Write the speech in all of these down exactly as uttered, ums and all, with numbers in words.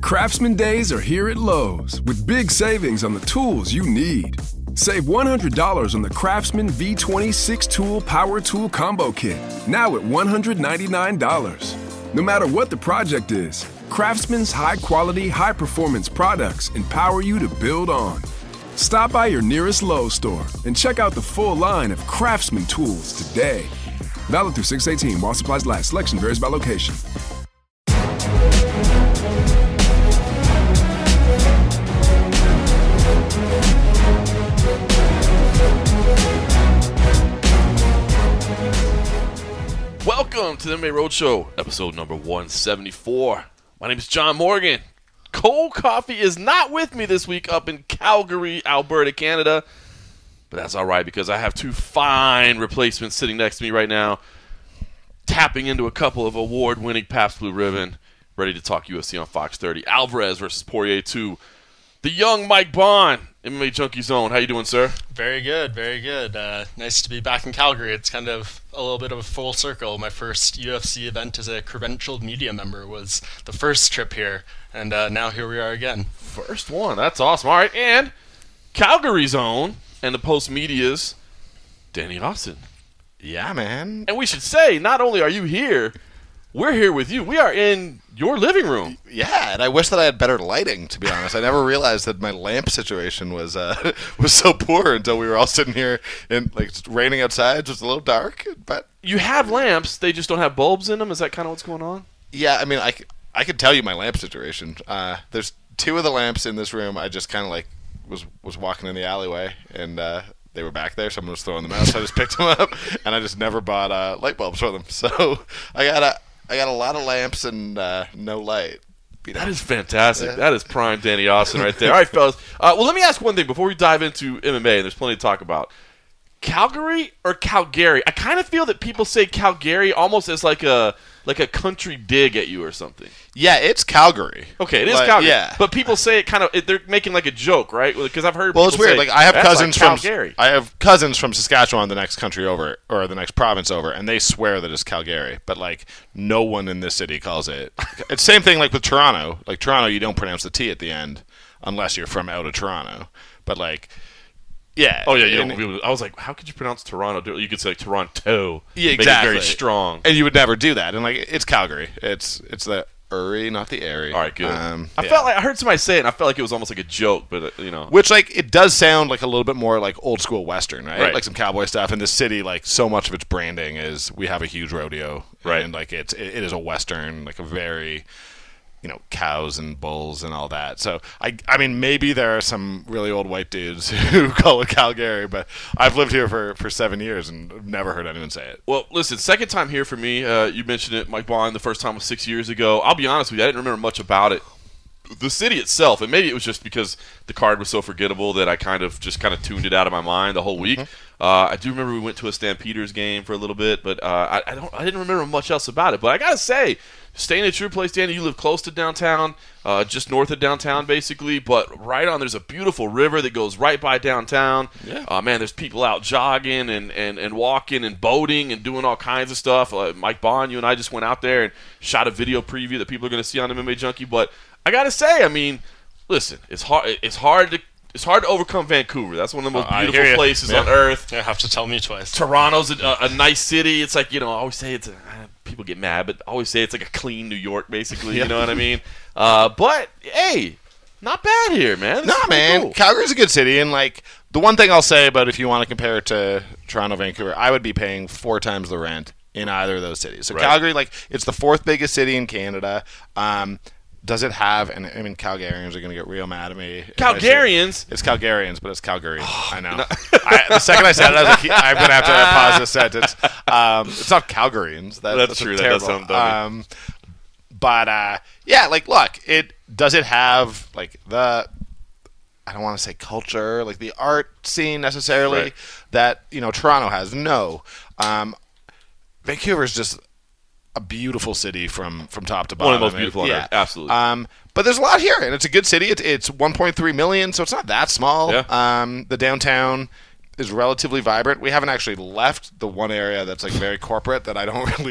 Craftsman Days are here at Lowe's with big savings on the tools you need. Save one hundred dollars on the Craftsman V twenty six-tool power tool combo kit, now at one hundred ninety-nine dollars. No matter what the project is, Craftsman's high-quality, high-performance products empower you to build on. Stop by your nearest Lowe's store and check out the full line of Craftsman tools today. Valid through six eighteen while supplies last. Selection varies by location. Welcome to the M M A Roadshow, episode number one seventy-four. My name is John Morgan. Cole Coffey is not with me this week up in Calgary, Alberta, Canada. But that's all right because I have two fine replacements sitting next to me right now, tapping into a couple of award-winning Pabst Blue Ribbon, ready to talk U F C on Fox thirty. Alvarez versus Poirier two. The young Mike Bohn, M M A Junkie Zone. How you doing, sir? Very good, very good. Uh, nice to be back in Calgary. It's kind of a little bit of a full circle. My first U F C event as a credentialed media member was the first trip here, and uh, now here we are again. First one. That's awesome. All right, and Calgary Zone and the Post Media's Danny Austin. Yeah, man. And we should say, not only are you here, we're here with you. We are in your living room. Yeah, and I wish that I had better lighting, to be honest. I never realized that my lamp situation was uh, was so poor until we were all sitting here and like it's raining outside, just a little dark. But you have lamps, they just don't have bulbs in them. Is that kind of what's going on? Yeah, I mean, I, I could tell you my lamp situation. Uh, there's two of the lamps in this room. I just kind of like was was walking in the alleyway and uh, they were back there. Someone was throwing them out, so I just picked them up, and I just never bought uh, light bulbs for them. So I got a I got a lot of lamps and uh, no light. You know? That is fantastic. Yeah. That is prime Danny Austin right there. All right, fellas. Uh, well, let me ask one thing before we dive into M M A, and there's plenty to talk about. Calgary or Calgary? I kind of feel that people say Calgary almost as like a like a country dig at you or something. Yeah, it's Calgary. Okay, it is like, Calgary. Yeah, but people say it kind of. It, they're making like a joke, right? Because I've heard. Well, people it's weird. Say, like I have cousins like from Calgary. I have cousins from Saskatchewan, the next country over, or the next province over, and they swear that it's Calgary. But like, no one in this city calls it. It's the same thing like with Toronto. Like Toronto, you don't pronounce the T at the end unless you're from out of Toronto. But like. Yeah. Oh, yeah, yeah. I was like, how could you pronounce Toronto? You could say like, Toronto. Yeah, exactly. Make it very strong. And you would never do that. And like, it's Calgary. It's it's the Uri, not the Airy. All right, good. Um, I yeah. felt like I heard somebody say it, and I felt like it was almost like a joke, but uh, you know, which like it does sound like a little bit more like old school Western, right? right? Like some cowboy stuff. In the city, like so much of its branding is we have a huge rodeo, right? And like it's it, it is a Western, like a very. You know, cows and bulls and all that. So, I I mean, maybe there are some really old white dudes who call it Calgary, but I've lived here for, for seven years and never heard anyone say it. Well, listen, second time here for me. Uh, you mentioned it, Mike Bohn. The first time was six years ago. I'll be honest with you, I didn't remember much about it. The city itself, and maybe it was just because the card was so forgettable that I kind of just kind of tuned it out of my mind the whole week. Mm-hmm. Uh, I do remember we went to a Stampeders game for a little bit, but uh, I, I don't. I didn't remember much else about it. But I gotta say, staying at your place, Danny, you live close to downtown, uh, just north of downtown, basically. But right on, there's a beautiful river that goes right by downtown. Yeah. Uh, man, there's people out jogging and, and, and walking and boating and doing all kinds of stuff. Uh, Mike Bohn, you and I just went out there and shot a video preview that people are going to see on M M A Junkie. But I gotta say, I mean, listen, it's hard. It's hard to. It's hard to overcome Vancouver. That's one of the most uh, beautiful places yeah. on earth. You have to tell me twice. Toronto's a, a nice city. It's like, you know, I always say it's a, people get mad, but I always say it's like a clean New York, basically. Yeah. You know what I mean? Uh, but, hey, not bad here, man. This nah, man. cool. Calgary's a good city, and like the one thing I'll say about if you want to compare it to Toronto, Vancouver, I would be paying four times the rent in either of those cities. So right. Calgary, like, it's the fourth biggest city in Canada. Um, Does it have, and I mean, Calgarians are going to get real mad at me. Calgarians? It's Calgarians, but it's Calgary. I know. I, the second I said it, I was like, I'm going to have to pause this sentence. Um, it's not Calgarians. That, that's, that's true. Terrible. That does sound dummy. Um, but, uh, yeah, like, look, it does it have, like, the, I don't want to say culture, like the art scene necessarily right. that, you know, Toronto has? No. Um, Vancouver's just a beautiful city from, from top to bottom. One of the most beautiful on yeah. earth. Absolutely. Um, but there's a lot here, and it's a good city. It's, it's one point three million, so it's not that small. Yeah. Um, the downtown is relatively vibrant. We haven't actually left the one area that's like very corporate that I don't really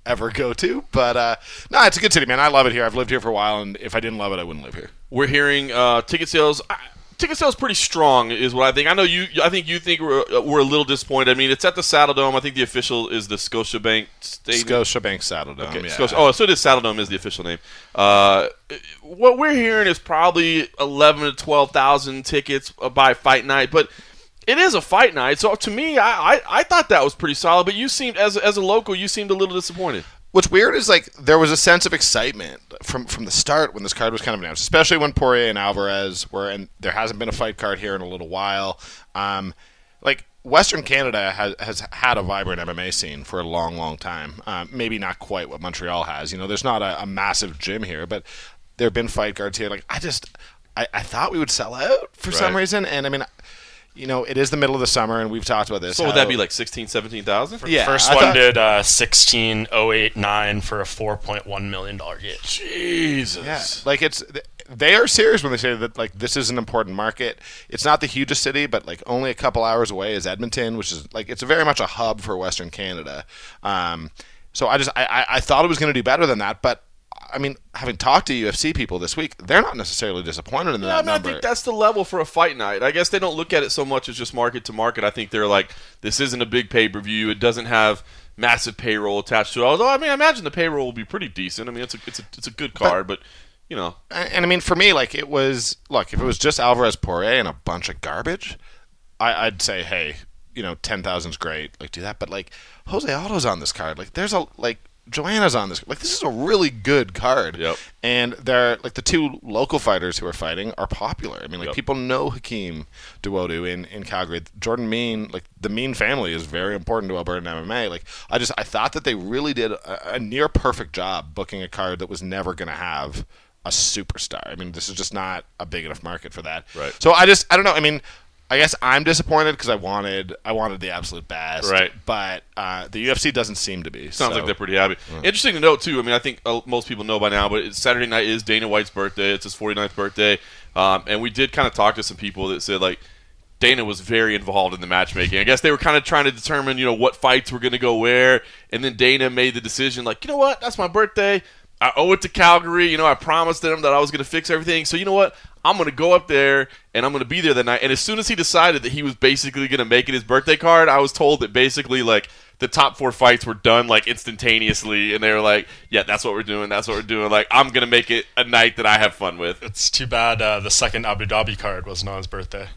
ever go to. But uh, no, it's a good city, man. I love it here. I've lived here for a while, and if I didn't love it, I wouldn't live here. We're hearing uh, ticket sales. I, ticket sales pretty strong, is what I think. I know you. I think you think we're, we're a little disappointed. I mean, it's at the Saddledome. I think the official is the Scotiabank Stadium. Scotiabank Saddledome. Okay, yeah. Scotia, oh, so it is Saddledome is the official name. Uh, what we're hearing is probably eleven to twelve thousand tickets by fight night, but it is a fight night. So to me, I, I, I thought that was pretty solid. But you seemed, as as a local, you seemed a little disappointed. What's weird is like there was a sense of excitement from from the start when this card was kind of announced, especially when Poirier and Alvarez were, and there hasn't been a fight card here in a little while. Um, like Western Canada has has had a vibrant M M A scene for a long, long time. Um, maybe not quite what Montreal has. You know, there's not a, a massive gym here, but there have been fight cards here. Like I just, I, I thought we would sell out for Right. some reason, and I mean. You know, it is the middle of the summer, and we've talked about this. So would that be like sixteen, seventeen thousand? Yeah, First I one thought- did uh, sixteen oh eight nine for a four point one million dollars gate. Jesus. Yeah, like it's they are serious when they say that like this is an important market. It's not the hugest city, but like only a couple hours away is Edmonton, which is like it's very much a hub for Western Canada. Um, so I just I, I, I thought it was going to do better than that, but I mean, having talked to U F C people this week, they're not necessarily disappointed in Yeah, that I mean, number. I think that's the level for a fight night. I guess they don't look at it so much as just market to market. I think they're like, this isn't a big pay-per-view. It doesn't have massive payroll attached to it. Although, I mean, I imagine the payroll will be pretty decent. I mean, it's a it's a, it's a good card, but, you know. And, and I mean, for me, like it was, look, if it was just Alvarez Poirier and a bunch of garbage, I, I'd say, hey, you know, ten thousand is great. Like, do that. But, like, Jose Aldo's on this card. Like, there's a, like, Joanna's on this. Like, this is a really good card. Yep. And they're, like, the two local fighters who are fighting are popular. I mean, like, Yep. people know Hakeem Dawodu in, in Calgary. Jordan Mean, like, the Mean family is very important to Alberta M M A. Like, I just, I thought that they really did a, a near perfect job booking a card that was never going to have a superstar. I mean, this is just not a big enough market for that. Right. So I just, I don't know. I mean, I guess I'm disappointed because I wanted, I wanted the absolute best. Right. But uh, the U F C doesn't seem to be. Sounds so. like they're pretty happy. Interesting to note, too. I mean, I think uh, most people know by now, but it's Saturday night is Dana White's birthday. It's his forty-ninth birthday. Um, and we did kind of talk to some people that said, like, Dana was very involved in the matchmaking. I guess they were kind of trying to determine, you know, what fights were going to go where. And then Dana made the decision, like, you know what? That's my birthday. I owe it to Calgary. You know, I promised them that I was going to fix everything. So, you know what? I'm going to go up there, and I'm going to be there that night. And as soon as he decided that he was basically going to make it his birthday card, I was told that basically, like, the top four fights were done, like, instantaneously. And they were like, yeah, that's what we're doing. That's what we're doing. Like, I'm going to make it a night that I have fun with. It's too bad uh, the second Abu Dhabi card wasn't on his birthday.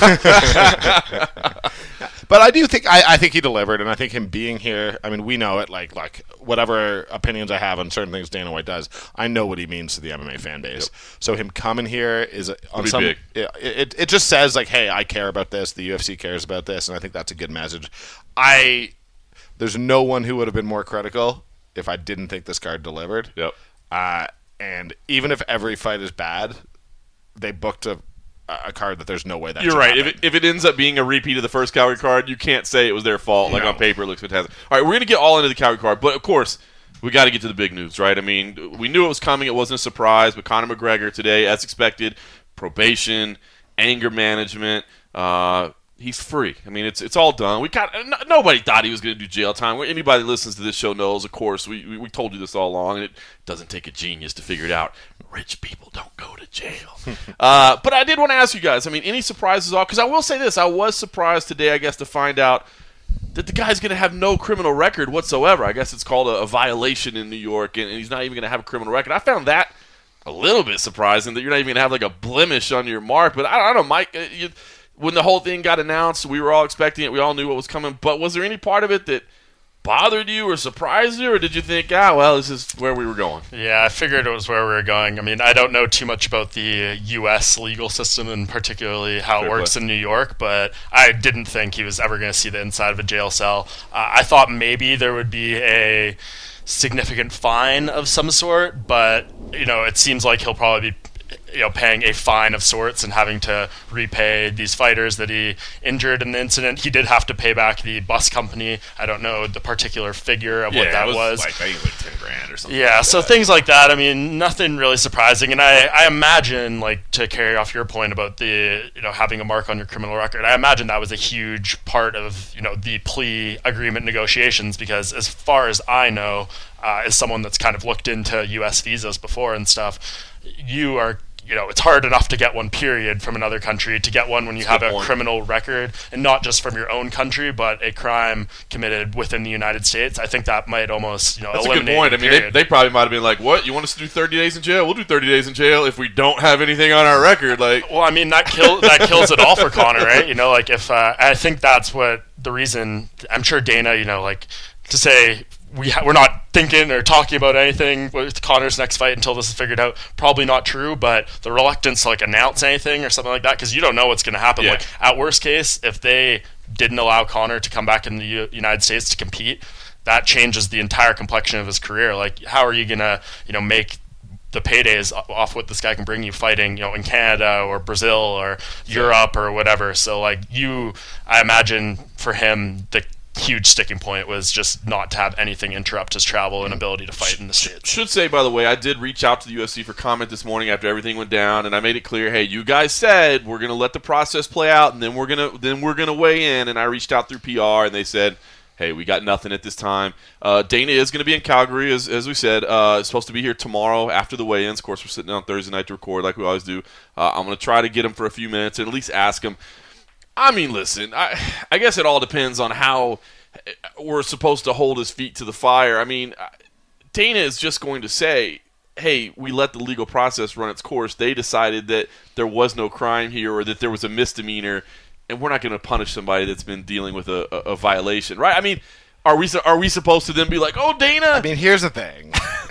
But I do think I, I think he delivered, and I think him being here. I mean, we know it. Like like whatever opinions I have on certain things Dana White does, I know what he means to the M M A fan base. Yep. So him coming here is a- on be some. big. It, it it just says like, hey, I care about this. The U F C cares about this, and I think that's a good message. I there's no one who would have been more critical if I didn't think this card delivered. Yep. Uh, and even if every fight is bad, they booked a a card that there's no way that You're should right. If happen. it, if it ends up being a repeat of the first Calgary card, you can't say it was their fault. Like No. on paper, it looks fantastic. All right, we're going to get all into the Calgary card, but of course, we got to get to the big news, right? I mean, we knew it was coming. It wasn't a surprise, but Conor McGregor today, as expected, probation, anger management, uh, he's free. I mean, it's it's all done. We got no, nobody thought he was going to do jail time. Anybody that listens to this show knows, of course, we, we we told you this all along, and it doesn't take a genius to figure it out. Rich people don't go to jail. uh, but I did want to ask you guys, I mean, any surprises off? Because I will say this, I was surprised today, I guess, to find out that the guy's going to have no criminal record whatsoever. I guess it's called a, a violation in New York, and, and he's not even going to have a criminal record. I found that a little bit surprising, that you're not even going to have like a blemish on your mark. But I, I don't know, Mike, uh, you, when the whole thing got announced, we were all expecting it. We all knew what was coming. But was there any part of it that bothered you or surprised you, or did you think, ah, well, this is where we were going? Yeah, I figured it was where we were going. I mean, I don't know too much about the U S legal system and particularly how Fair it works play. in New York, but I didn't think he was ever going to see the inside of a jail cell. Uh, I thought maybe there would be a significant fine of some sort, but, you know, it seems like he'll probably be you know, paying a fine of sorts and having to repay these fighters that he injured in the incident. He did have to pay back the bus company. I don't know the particular figure of what that it was. Like, I think like ten grand or something. Yeah, like so that. things like that. I mean, nothing really surprising. And I, I imagine, like, to carry off your point about the, you know, having a mark on your criminal record, I imagine that was a huge part of, you know, the plea agreement negotiations, because as far as I know, uh, as someone that's kind of looked into U S visas before and stuff, you are, you know, it's hard enough to get one, period, from another country. To get one when you That's have a point. criminal record, and not just from your own country, but a crime committed within the United States, I think that might almost, you know, That's a eliminate good point. I the mean, they, period. they probably might have been like, "What? You want us to do thirty days in jail? We'll do thirty days in jail if we don't have anything on our record." Like, Well, I mean, that kill that kills it all for Connor, right? You know, like if uh, I think that's what the reason. I'm sure Dana, you know, like to say we ha- we're not thinking or talking about anything with Connor's next fight until this is figured out. Probably not true, but the reluctance to like announce anything or something like that, because you don't know what's going to happen. Yeah. Like at worst case, if they didn't allow Connor to come back in the U- United States to compete, that changes the entire complexion of his career. Like, how are you gonna, you know, make the paydays off what this guy can bring you fighting, you know, in Canada or Brazil or Europe or whatever? So, like, you, I imagine for him, the huge sticking point was just not to have anything interrupt his travel and ability to fight in the States. should say, by the way, I did reach out to the U F C for comment this morning after everything went down, and I made it clear, hey, you guys said we're going to let the process play out, and then we're going to then we're going to weigh in. And I reached out through P R, and they said, hey, we got nothing at this time. Uh, Dana is going to be in Calgary, as, as we said. Uh, supposed to be here tomorrow after the weigh-ins. Of course, we're sitting down Thursday night to record like we always do. Uh, I'm going to try to get him for a few minutes and at least ask him. I mean, listen, I, I guess it all depends on how we're supposed to hold his feet to the fire. I mean, Dana is just going to say, hey, we let the legal process run its course. They decided that there was no crime here or that there was a misdemeanor, and we're not going to punish somebody that's been dealing with a, a, a violation, right? I mean, are we are we supposed to then be like, oh, Dana? I mean, here's the thing.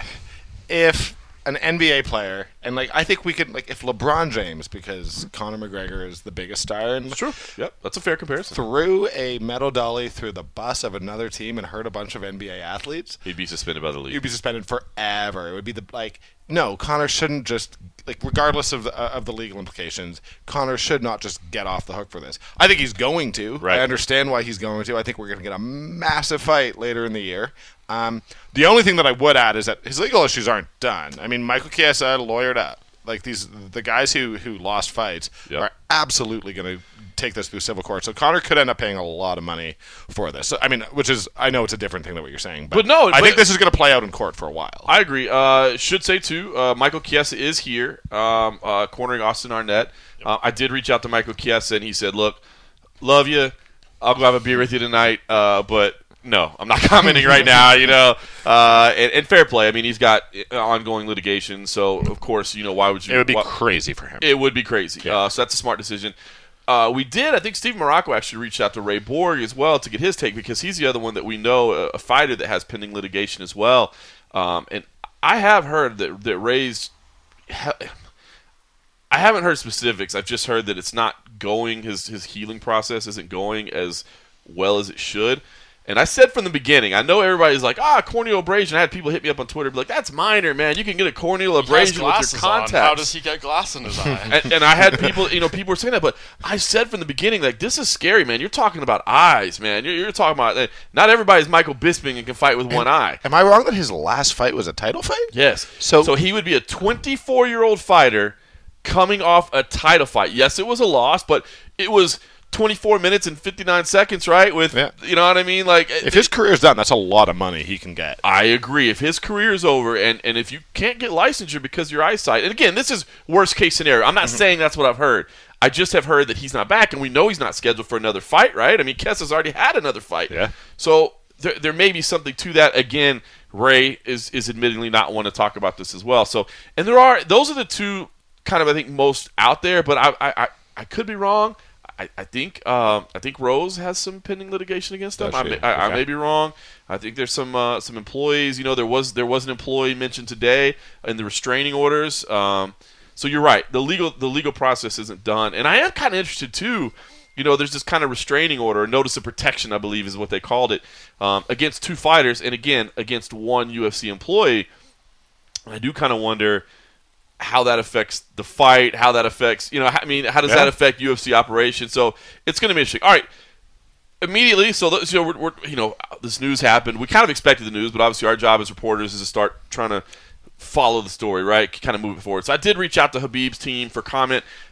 If an N B A player, and like I think we could, like if LeBron James, because Conor McGregor is the biggest star, and True. Yep, that's a fair comparison. threw a metal dolly through the bus of another team and hurt a bunch of N B A athletes, He'd be suspended by the league. you'd be suspended forever. It would be the like no, Conor shouldn't just like regardless of the, uh, of the legal implications, Conor should not just get off the hook for this. I think he's going to. Right. I understand why he's going to. I think we're going to get a massive fight later in the year. Um, the only thing that I would add is that his legal issues aren't done. I mean, Michael Chiesa lawyered up. Like these, the guys who, who lost fights Yep. are absolutely going to take this through civil court. So Conor could end up paying a lot of money for this. So, I mean, which is I know it's a different thing than what you're saying, but, But no, I but- think this is going to play out in court for a while. I agree. Uh, should say, too, uh, Michael Chiesa is here, um, uh, cornering Austin Arnett. Uh, I did reach out to Michael Chiesa, and he said, look, love you. I'll go have a beer with you tonight, uh, but no, I'm not commenting right now, you know. Uh, and, and fair play. I mean, he's got ongoing litigation, so, of course, you know, why would you... It would be why, crazy for him. It would be crazy. Uh, so that's a smart decision. Uh, we did, I think Steve Morocco actually reached out to Ray Borg as well to get his take, because he's the other one that we know, a, a fighter that has pending litigation as well. Um, and I have heard that, that Ray's... I haven't heard specifics. I've just heard that it's not going, his, his healing process isn't going as well as it should. And I said from the beginning, I know everybody's like, ah, corneal abrasion. I had people hit me up on Twitter, be like, that's minor, man. You can get a corneal He has abrasion with your glasses on. contacts. How does he get glass in his eye? and, and I had people, you know, people were saying that, but I said from the beginning, like, this is scary, man. You're talking about eyes, man. You're, you're talking about, uh, not everybody's Michael Bisping and can fight with one eye. Am I wrong that his last fight was a title fight? Yes. So- so he would be a twenty-four-year-old fighter coming off a title fight. Yes, it was a loss, but it was twenty-four minutes and fifty-nine seconds, right? With, Yeah. you know what I mean? Like, If his career's done, that's a lot of money he can get. I agree. If his career is over, and, and if you can't get licensure because of your eyesight, and again, this is worst case scenario. I'm not saying that's what I've heard. I just have heard that he's not back, and we know he's not scheduled for another fight, right? I mean, Kessa's already had another fight. Yeah. So there, there may be something to that. Again, Ray is is admittedly not one to talk about this as well. So, and there are those are the two kind of I think most out there, but I I, I, I could be wrong. I, I think um, I think Rose has some pending litigation against them. Does I she? may, I, I Okay. may be wrong. I think there's some uh, some employees. You know, there was there was an employee mentioned today in the restraining orders. Um, so you're right. The legal the legal process isn't done, and I am kind of interested too. You know, there's this kind of restraining order, notice of protection, I believe, is what they called it, um, against two fighters, and again against one U F C employee. I do kind of wonder how that affects the fight, how that affects, you know, I mean, how does Yeah. that affect U F C operations? So it's going to be interesting. All right, immediately, so, th- so we're, we're, you know, this news happened. We kind of expected the news, but obviously our job as reporters is to start trying to follow the story, right? Kind of move it forward. So I did reach out to Habib's team for comment.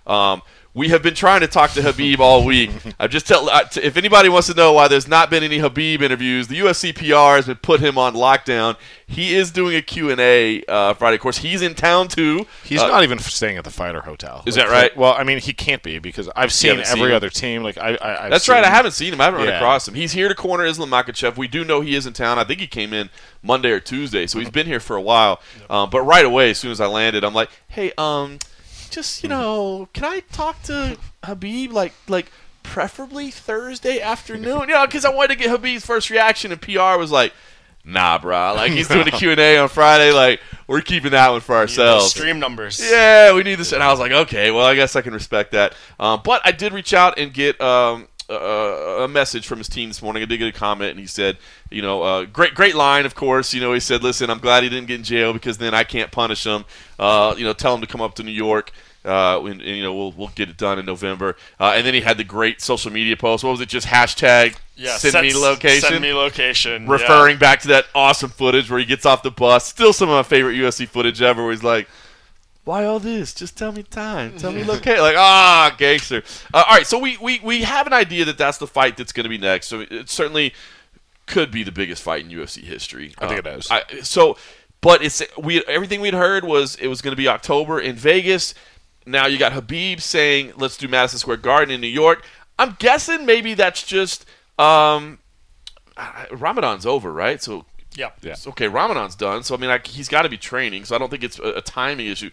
Um, we have been trying to talk to Khabib all week. I've just tell if anybody wants to know why there's not been any Khabib interviews, the U F C P R has been put him on lockdown. He is doing a Q and A uh, Friday. Of course, he's in town too. He's uh, not even staying at the Fighter Hotel. Is like, that right? Well, I mean, he can't be because I've seen every every seen other team. Like I, I I've That's seen, right. I haven't seen him. I haven't run Yeah. across him. He's here to corner Islam Makhachev. We do know he is in town. I think he came in Monday or Tuesday, so he's been here for a while. Um, but right away, as soon as I landed, I'm like, hey, um, just you know, can I talk to Khabib like like preferably Thursday afternoon? You know, because I wanted to get Khabib's first reaction, and P R was like, nah, bro. Like he's doing a Q and A on Friday. Like we're keeping that one for ourselves. Stream numbers. Yeah, we need this. And I was like, okay, well, I guess I can respect that. Um, but I did reach out and get um, uh, a message from his team this morning. I did get a comment, and he said, you know, uh, great, great line, of course. You know, he said, listen, I'm glad he didn't get in jail because then I can't punish him. Uh, you know, tell him to come up to New York. Uh, and, and, you know, we'll we'll get it done in November. Uh, and then he had the great social media post. What was it? Just hashtag Yeah, send set- me location. Send me location. Referring yeah. back to that awesome footage where he gets off the bus. Still some of my favorite U F C footage ever where he's like, why all this? Just tell me time. Tell me location. Like, ah, gangster. Uh, all right, so we, we, we have an idea that that's the fight that's going to be next. So it certainly could be the biggest fight in U F C history. I think Um, it is. I, so, but it's we everything we'd heard was it was going to be October in Vegas. Now you got Khabib saying, let's do Madison Square Garden in New York. I'm guessing maybe that's just um, Ramadan's over, right? So Yeah. Yeah. okay, Ramadan's done. So, I mean, I, he's got to be training. So I don't think it's a, a timing issue.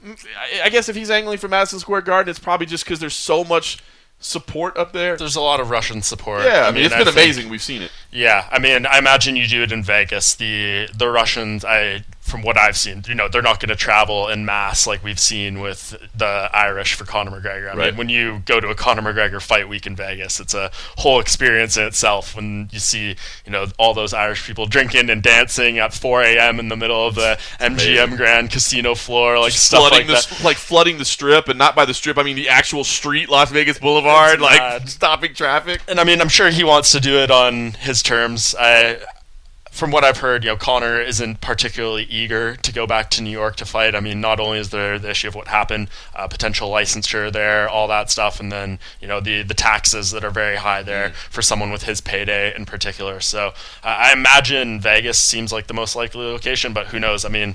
I, I guess if he's angling for Madison Square Garden, it's probably just because there's so much support up there. There's a lot of Russian support. Yeah, I mean, it's I been think- amazing. We've seen it. Yeah, I mean, I imagine you do it in Vegas. The the Russians, I from what I've seen, you know, they're not going to travel en masse like we've seen with the Irish for Conor McGregor. I Right. mean, when you go to a Conor McGregor fight week in Vegas, it's a whole experience in itself. When you see, you know, all those Irish people drinking and dancing at four a.m. in the middle of the M G M Grand Casino floor, like stuff flooding like the that. like flooding the strip, and not by the strip, I mean the actual street, Las Vegas Boulevard, It's like mad. stopping traffic. And I mean, I'm sure he wants to do it on his terms. I, from what I've heard, you know, Conor isn't particularly eager to go back to New York to fight. I mean, not only is there the issue of what happened, uh, potential licensure there, all that stuff, and then, you know, the, the taxes that are very high there for someone with his payday in particular. So uh, I imagine Vegas seems like the most likely location, but who knows? I mean,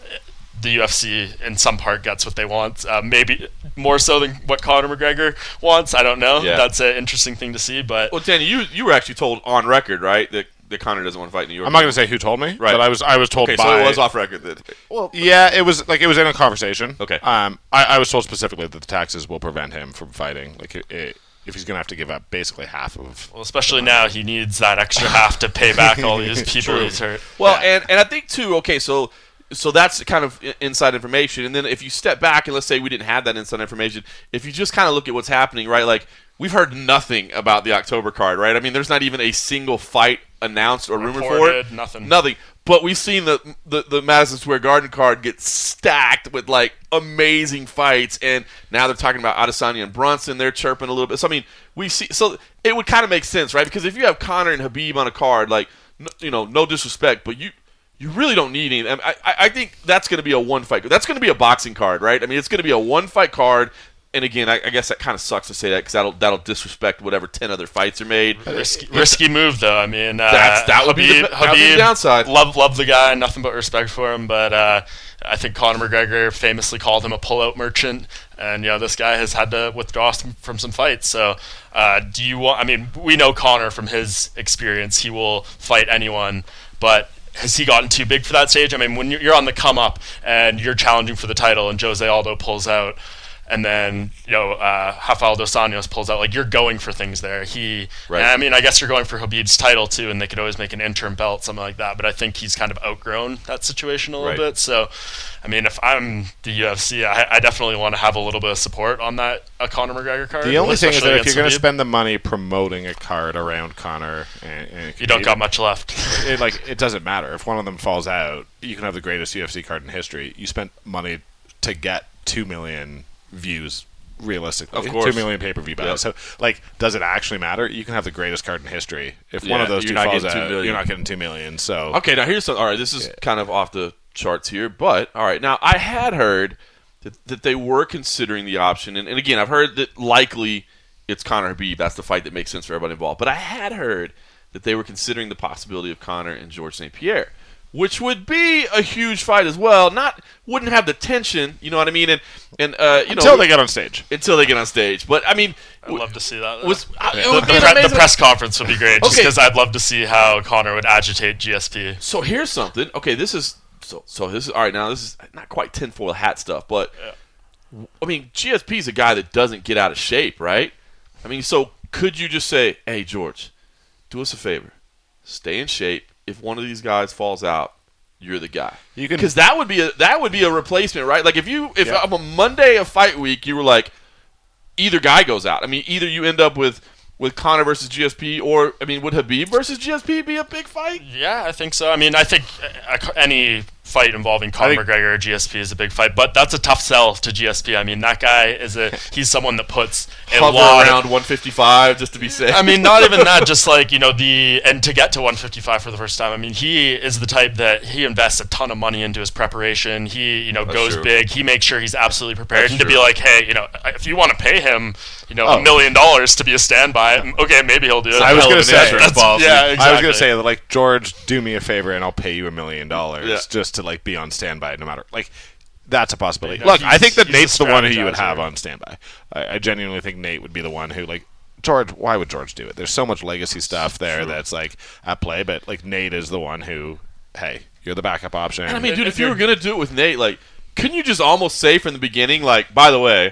the U F C in some part gets what they want, uh, maybe more so than what Conor McGregor wants. I don't know. Yeah. That's an interesting thing to see. But Well, Danny, you you were actually told on record, right, that, that Conor doesn't want to fight in New York. I'm not going to say who told me, Right. but I was I was told Okay, by. so it was off record. That, well, Yeah, it was like it was in a conversation. Okay. Um, I, I was told specifically that the taxes will prevent him from fighting. Like it, it, if he's going to have to give up basically half of. well, especially now, he needs that extra half to pay back all these people True. he's hurt. Well, Yeah. and, and I think too. Okay, so so that's kind of i- inside information, and then if you step back and let's say we didn't have that inside information, if you just kind of look at what's happening, right? Like we've heard nothing about the October card, right? I mean, there's not even a single fight announced or rumored for it. Reported, nothing. Nothing. But we've seen the, the the Madison Square Garden card get stacked with like amazing fights, and now they're talking about Adesanya and Brunson. They're chirping a little bit. So I mean, we see. So it would kind of make sense, right? Because if you have Conor and Khabib on a card, like n- you know, no disrespect, but you you really don't need any. I, I, I think that's going to be a one fight. That's going to be a boxing card, right? I mean, it's going to be a one fight card. And again, I, I guess that kind of sucks to say that because that'll that'll disrespect whatever ten other fights are made. Risky, risky move, though. I mean, uh, That's- that would be the- Khabib, that would be the Khabib, downside. Love, love the guy. Nothing but respect for him. But uh, I think Conor McGregor famously called him a pullout merchant, and you know this guy has had to withdraw some, from some fights. So, uh, do you want? I mean, we know Conor from his experience; he will fight anyone, but. Has he gotten too big for that stage? I mean, when you're on the come up and you're challenging for the title, and Jose Aldo pulls out, and then you know uh, Rafael dos Anjos pulls out, like you're going for things there. He, Right. and I mean, I guess you're going for Khabib's title too, and they could always make an interim belt, something like that. But I think he's kind of outgrown that situation a little Right. bit. So, I mean, if I'm the U F C, I, I definitely want to have a little bit of support on that uh, Conor McGregor card. The only thing is especially that if you're against going to Khabib. spend the money promoting a card around Conor, and, and you don't Khabib, got much left. It, like it doesn't matter if one of them falls out. You can have the greatest U F C card in history. You spent money to get two million views. Realistically, Of course. two million pay per view buys. Yep. So, like, does it actually matter? You can have the greatest card in history. If one Yeah, of those you're two not falls getting two out, million. you're not getting two million. So, Okay, now here's some. All right, this is kind of off the charts here, but all right. Now I had heard that, that they were considering the option. And, and again, I've heard that likely it's Conor Khabib. That's the fight that makes sense for everybody involved. But I had heard that they were considering the possibility of Conor and George Saint Pierre, which would be a huge fight as well. Not wouldn't have the tension, you know what I mean? And and uh, you until know, they get on stage. Until they get on stage. But I mean, I'd love to see that. Was, yeah. it would the, be the, an pre- amazing the press conference would be great, just Okay. because I'd love to see how Conor would agitate G S P. So here's something. Okay, this is so so this is all right. Now this is not quite tinfoil hat stuff, but Yeah. I mean, G S P is a guy that doesn't get out of shape, right? I mean, so could you just say, "Hey, George, do us a favor, stay in shape. If one of these guys falls out, you're the guy." You can- because that would be a that would be a replacement, right? Like if you if Yeah. on a Monday of fight week, you were like, either guy goes out. I mean, either you end up with with Conor versus G S P, or I mean, would Khabib versus G S P be a big fight? Yeah, I think so. I mean, I think uh, any fight involving Conor think- McGregor or G S P is a big fight, but that's a tough sell to G S P. I mean, that guy is a he's someone that puts a Hover lot of- around one fifty-five just to be safe. I mean, not even that. Just like, you know, the and to get to one fifty-five for the first time. I mean, he is the type that he invests a ton of money into his preparation. He, you know, That's goes true. big. He makes sure he's absolutely prepared. That's and to be true. like, hey, you know, if you want to pay him, you know, Oh. a million dollars to be a standby, okay, maybe he'll do it. I was hell going of to an say, answer. That's- Ballsy. yeah, I was exactly. going to say that, like, George, do me a favor and I'll pay you a million dollars Yeah. just to like be on standby, no matter like. That's a possibility. Yeah, no, Look, I he's- think that he's a Nate's the one who you would strategizer. have on standby. I, I genuinely think Nate would be the one who, like, George. Why would George do it? There's so much legacy stuff there that's like at play, but like Nate is the one who, hey, you're the backup option. And I mean, dude, if you were gonna do it with Nate, like, couldn't you just almost say from the beginning, like, by the way,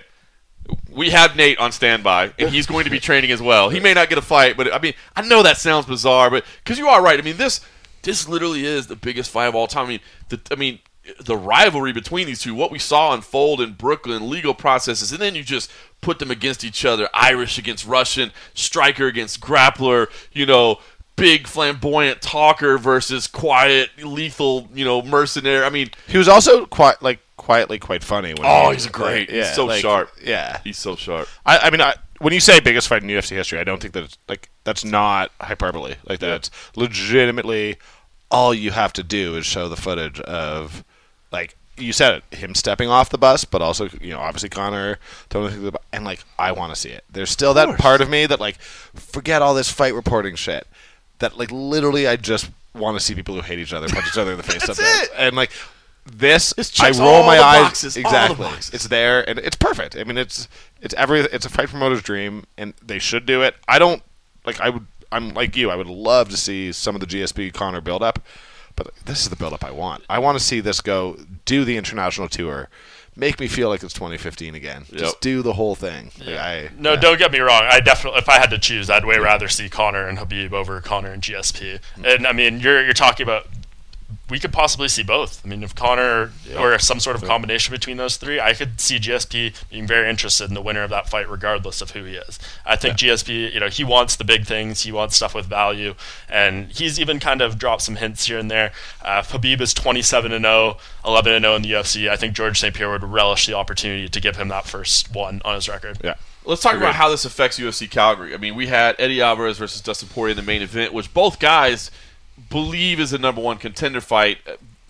we have Nate on standby, and he's going to be training as well. He may not get a fight, but I mean, I know that sounds bizarre, but because you are right. I mean, this this literally is the biggest fight of all time. I mean, the, I mean, the rivalry between these two, what we saw unfold in Brooklyn, legal processes, and then you just put them against each other: Irish against Russian, striker against grappler. You know, big flamboyant talker versus quiet, lethal, you know, mercenary. I mean, he was also quite like quietly quite funny. When oh, he, he's great. like, He's yeah, so like, sharp. Yeah, He's so sharp. I, I mean, I, when you say biggest fight in U F C history, I don't think that it's like that's not hyperbole. Like that's legitimately all you have to do is show the footage of, like you said it, him stepping off the bus, but also, you know, obviously Conor throwing the bu- and like I want to see it. There's still that course. part of me that like forget all this fight reporting shit. That like literally I just want to see people who hate each other punch each other in the face. That's sometimes. it. And like this, This I checks roll all my the eyes boxes, all the exactly. boxes. It's there and it's perfect. I mean, it's it's every it's a fight promoter's dream, and they should do it. I don't like. I would. I'm like you. I would love to see some of the G S P Conor build up, but this is the build up I want. I want to see this go do the international tour, make me feel like it's twenty fifteen again. Yep. Just do the whole thing. Like, I, No, yeah. don't get me wrong. I definitely, if I had to choose, I'd way rather see Conor and Khabib over Conor and G S P. And I mean, you're you're talking about we could possibly see both. I mean, if Conor or some sort of combination between those three, I could see G S P being very interested in the winner of that fight, regardless of who he is. I think G S P, you know, he wants the big things, he wants stuff with value, and he's even kind of dropped some hints here and there. Uh, Khabib is twenty-seven and oh, eleven and oh in the U F C. I think George Saint Pierre would relish the opportunity to give him that first one on his record. Yeah. Let's talk Agreed. about how this affects U F C Calgary. I mean, we had Eddie Alvarez versus Dustin Poirier in the main event, which both guys believe is a number one contender fight.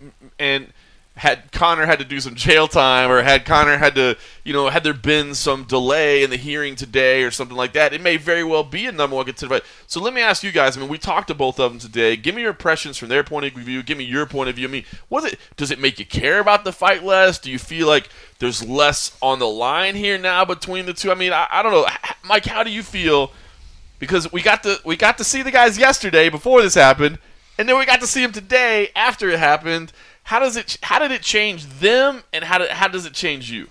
And had Conor had to do some jail time, or had Conor had to, you know, had there been some delay in the hearing today or something like that, it may very well be a number one contender fight. So let me ask you guys. I mean, we talked to both of them today. Give me your impressions from their point of view. Give me your point of view. I mean, was it? Does it make you care about the fight less? Do you feel like there's less on the line here now between the two? I mean, I, I don't know, Mike. How do you feel? Because we got to we got to see the guys yesterday before this happened, and then we got to see them today after it happened. How does it? How did it change them, and how did, how does it change you?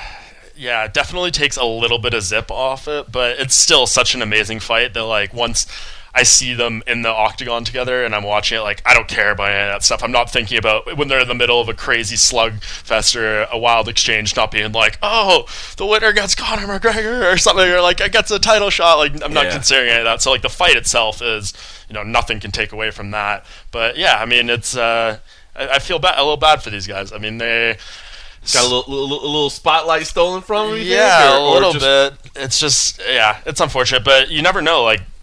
Yeah, it definitely takes a little bit of zip off it, but it's still such an amazing fight that, like, once I see them in the octagon together and I'm watching it, like, I don't care about any of that stuff. I'm not thinking about when they're in the middle of a crazy slugfest or a wild exchange, not being like, oh, the winner gets Conor McGregor or something, or like, it gets a title shot. Like, I'm not Yeah. considering any of that. So, like, the fight itself is, you know, nothing can take away from that. But yeah, I mean, it's uh, I, I feel bad, a little bad for these guys. I mean, they Got a little, little, a little spotlight stolen from them? you think, yeah, or- a or little just- bit. It's just, yeah, it's unfortunate, but you never know. Like,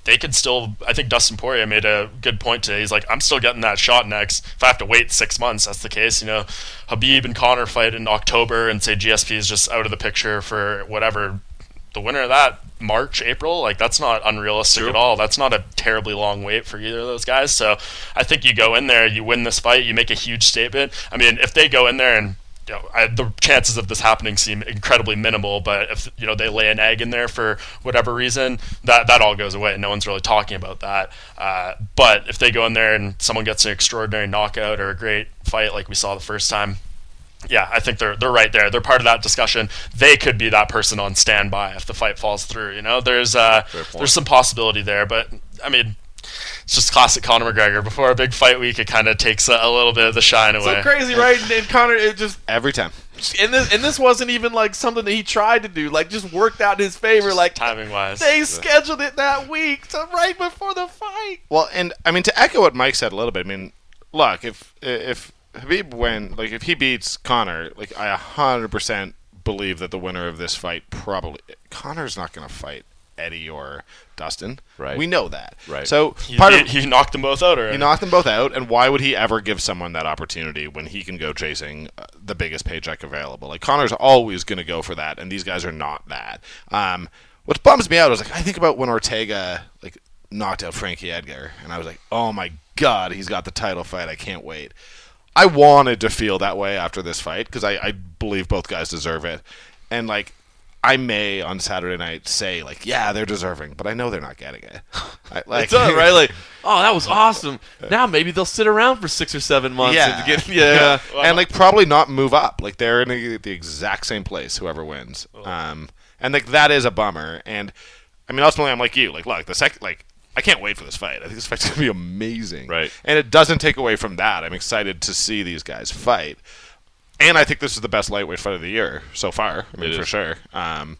they could still, I think Dustin Poirier made a good point today. He's like, I'm still getting that shot next. If I have to wait six months, that's the case. You know, Habib and Conor fight in October and say G S P is just out of the picture for whatever. The winner of that, March, April, like that's not unrealistic True. At all. That's not a terribly long wait for either of those guys. So I think you go in there, you win this fight, you make a huge statement. I mean, if they go in there and you know, I, the chances of this happening seem incredibly minimal, but if you know they lay an egg in there for whatever reason, that that all goes away. No one's really talking about that. Uh, but if they go in there and someone gets an extraordinary knockout or a great fight like we saw the first time, yeah, I think they're they're right there. They're part of that discussion. They could be that person on standby if the fight falls through. You know, there's uh, there's some possibility there, but I mean, it's just classic Conor McGregor. Before a big fight week, it kind of takes a, a little bit of the shine away. So crazy, right? And, and Conor, it just every time. And this and this wasn't even like something that he tried to do. Like just worked out in his favor. Just like timing wise, they scheduled it that week, so right before the fight. Well, and I mean to echo what Mike said a little bit. I mean, look, if if Habib win, like if he beats Conor, like I one hundred percent believe that the winner of this fight probably Conor's not going to fight Eddie or Dustin. Right. We know that. Right. So he, part he, of, he knocked them both out already. He knocked them both out, and why would he ever give someone that opportunity when he can go chasing uh, the biggest paycheck available? Like Conor's always going to go for that, and these guys are not that. Um, what bums me out is like I think about when Ortega like knocked out Frankie Edgar, and I was like, oh my god, he's got the title fight. I can't wait. I wanted to feel that way after this fight because I, I believe both guys deserve it. And, like, I may on Saturday night say, like, yeah, they're deserving, but I know they're not getting it. I, like, it's done, right? Like, oh, that was awesome. Now maybe they'll sit around for six or seven months. Yeah. And, get, yeah. yeah. and like, probably not move up. Like, they're in the, the exact same place, whoever wins. Um, and, like, that is a bummer. And, I mean, ultimately, I'm like you. Like, look, the second, like, I can't wait for this fight. I think this fight's going to be amazing. Right. And it doesn't take away from that. I'm excited to see these guys fight. And I think this is the best lightweight fight of the year so far. I mean, It for is. sure. Um,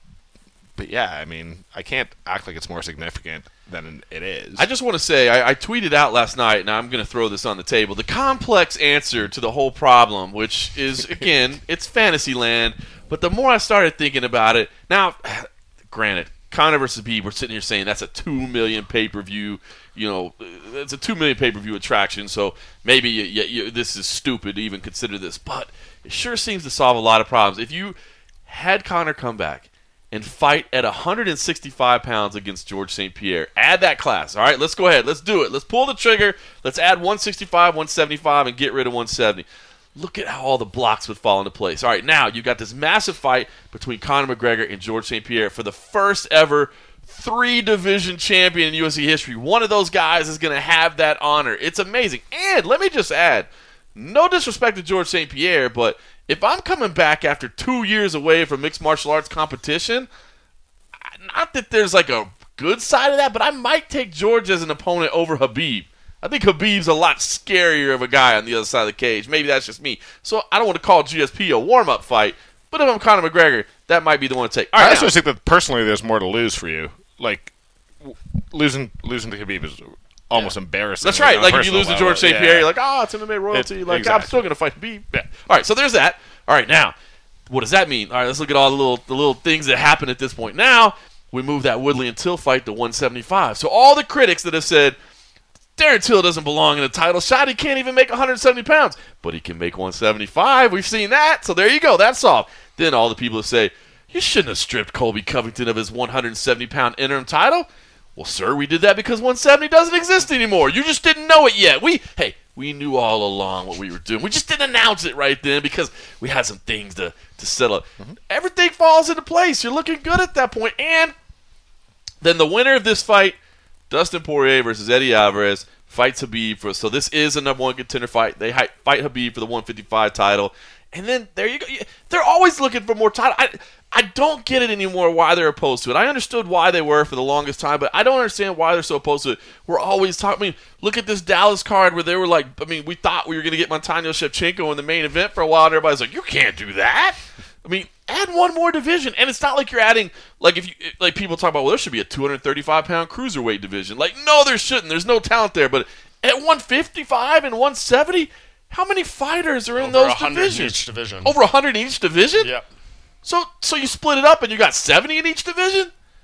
but, yeah, I mean, I can't act like it's more significant than it is. I just want to say, I, I tweeted out last night, and I'm going to throw this on the table, the complex answer to the whole problem, which is, again, it's fantasy land. But the more I started thinking about it, now, granted, Conor versus Habib, we're sitting here saying that's a two million pay-per-view, you know, it's a two million pay-per-view attraction, so maybe you, you, you, this is stupid to even consider this, but it sure seems to solve a lot of problems. If you had Conor come back and fight at one hundred sixty-five pounds against George Saint Pierre, add that class, all right, let's go ahead, let's do it, let's pull the trigger, let's add one sixty-five, one seventy-five, and get rid of one seventy. Look at how all the blocks would fall into place. All right, now you've got this massive fight between Conor McGregor and George Saint Pierre for the first ever three-division champion in U F C history. One of those guys is going to have that honor. It's amazing. And let me just add, no disrespect to George Saint Pierre, but if I'm coming back after two years away from mixed martial arts competition, not that there's like a good side of that, but I might take George as an opponent over Habib. I think Habib's a lot scarier of a guy on the other side of the cage. Maybe that's just me. So I don't want to call G S P a warm-up fight, but if I'm Conor McGregor, that might be the one to take. All right, I also now, think that personally there's more to lose for you. Like, w- losing losing to Habib is almost yeah. embarrassing. That's right. on a Like if you personal lose to level. George Saint Yeah. Pierre, you're like, oh, it's M M A royalty. It- like, exactly. I'm still going to fight Habib. Yeah. All right, so there's that. All right, now, what does that mean? All right, let's look at all the little the little things that happen at this point. Now, we move that Woodley and Till fight to one seventy-five. So all the critics that have said, Darren Till doesn't belong in a title shot. He can't even make one hundred seventy pounds. But he can make one seventy-five. We've seen that. So there you go. That's solved. Then all the people that say, you shouldn't have stripped Colby Covington of his one hundred seventy pound interim title. Well, sir, we did that because one seventy doesn't exist anymore. You just didn't know it yet. We, hey, we knew all along what we were doing. We just didn't announce it right then because we had some things to, to settle up. Mm-hmm. Everything falls into place. You're looking good at that point. And then the winner of this fight, Dustin Poirier versus Eddie Alvarez, fights Habib for. So this is a number one contender fight. They hi- fight Habib for the one fifty-five title, and then there you go. They're always looking for more title. I I don't get it anymore why they're opposed to it. I understood why they were for the longest time, but I don't understand why they're so opposed to it. We're always talking. I mean, look at this Dallas card where they were like, I mean, we thought we were going to get Montano Shevchenko in the main event for a while, and everybody's like, you can't do that. I mean, add one more division, and it's not like you're adding, like if you like people talk about, well, there should be a two hundred thirty-five pound cruiserweight division. Like, no, there shouldn't. There's no talent there. But at one fifty-five and one seventy, how many fighters are in Over those one hundred divisions? in each division. Over one hundred in each division? Yep. So, so you split it up, and you got seventy in each division?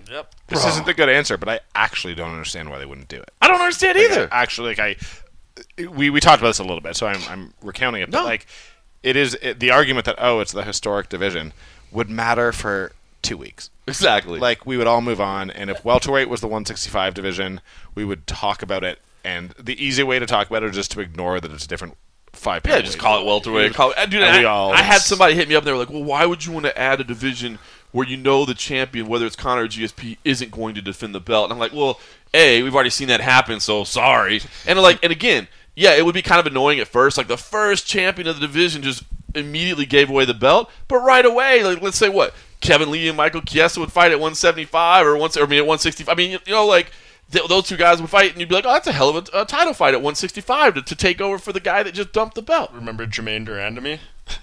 Yep. This isn't a good answer, but I actually don't understand why they wouldn't do it. I don't understand Like, either. I, actually, like I, we we talked about this a little bit, so I'm I'm recounting it. But No. like, it is it, the argument that oh, it's the historic division would matter for two weeks. Exactly. Like we would all move on, and if welterweight was the one sixty-five division, we would talk about it. And the easy way to talk about it is just to ignore that it's a different five pound. Yeah, just call it welterweight. Call it, dude, And we I, all- I had somebody hit me up and they were like, well, why would you want to add a division where you know the champion, whether it's Conor or G S P, isn't going to defend the belt? And I'm like, well, A, we've already seen that happen, so sorry. And like, and again, yeah, it would be kind of annoying at first. Like the first champion of the division just immediately gave away the belt, but right away, like let's say what, Kevin Lee and Michael Chiesa would fight at one seventy-five or one, or I mean at one sixty-five. I mean, you know, like th- those two guys would fight, and you'd be like, oh, that's a hell of a, a title fight at one sixty-five to, to take over for the guy that just dumped the belt. Remember Jermaine Durand to me?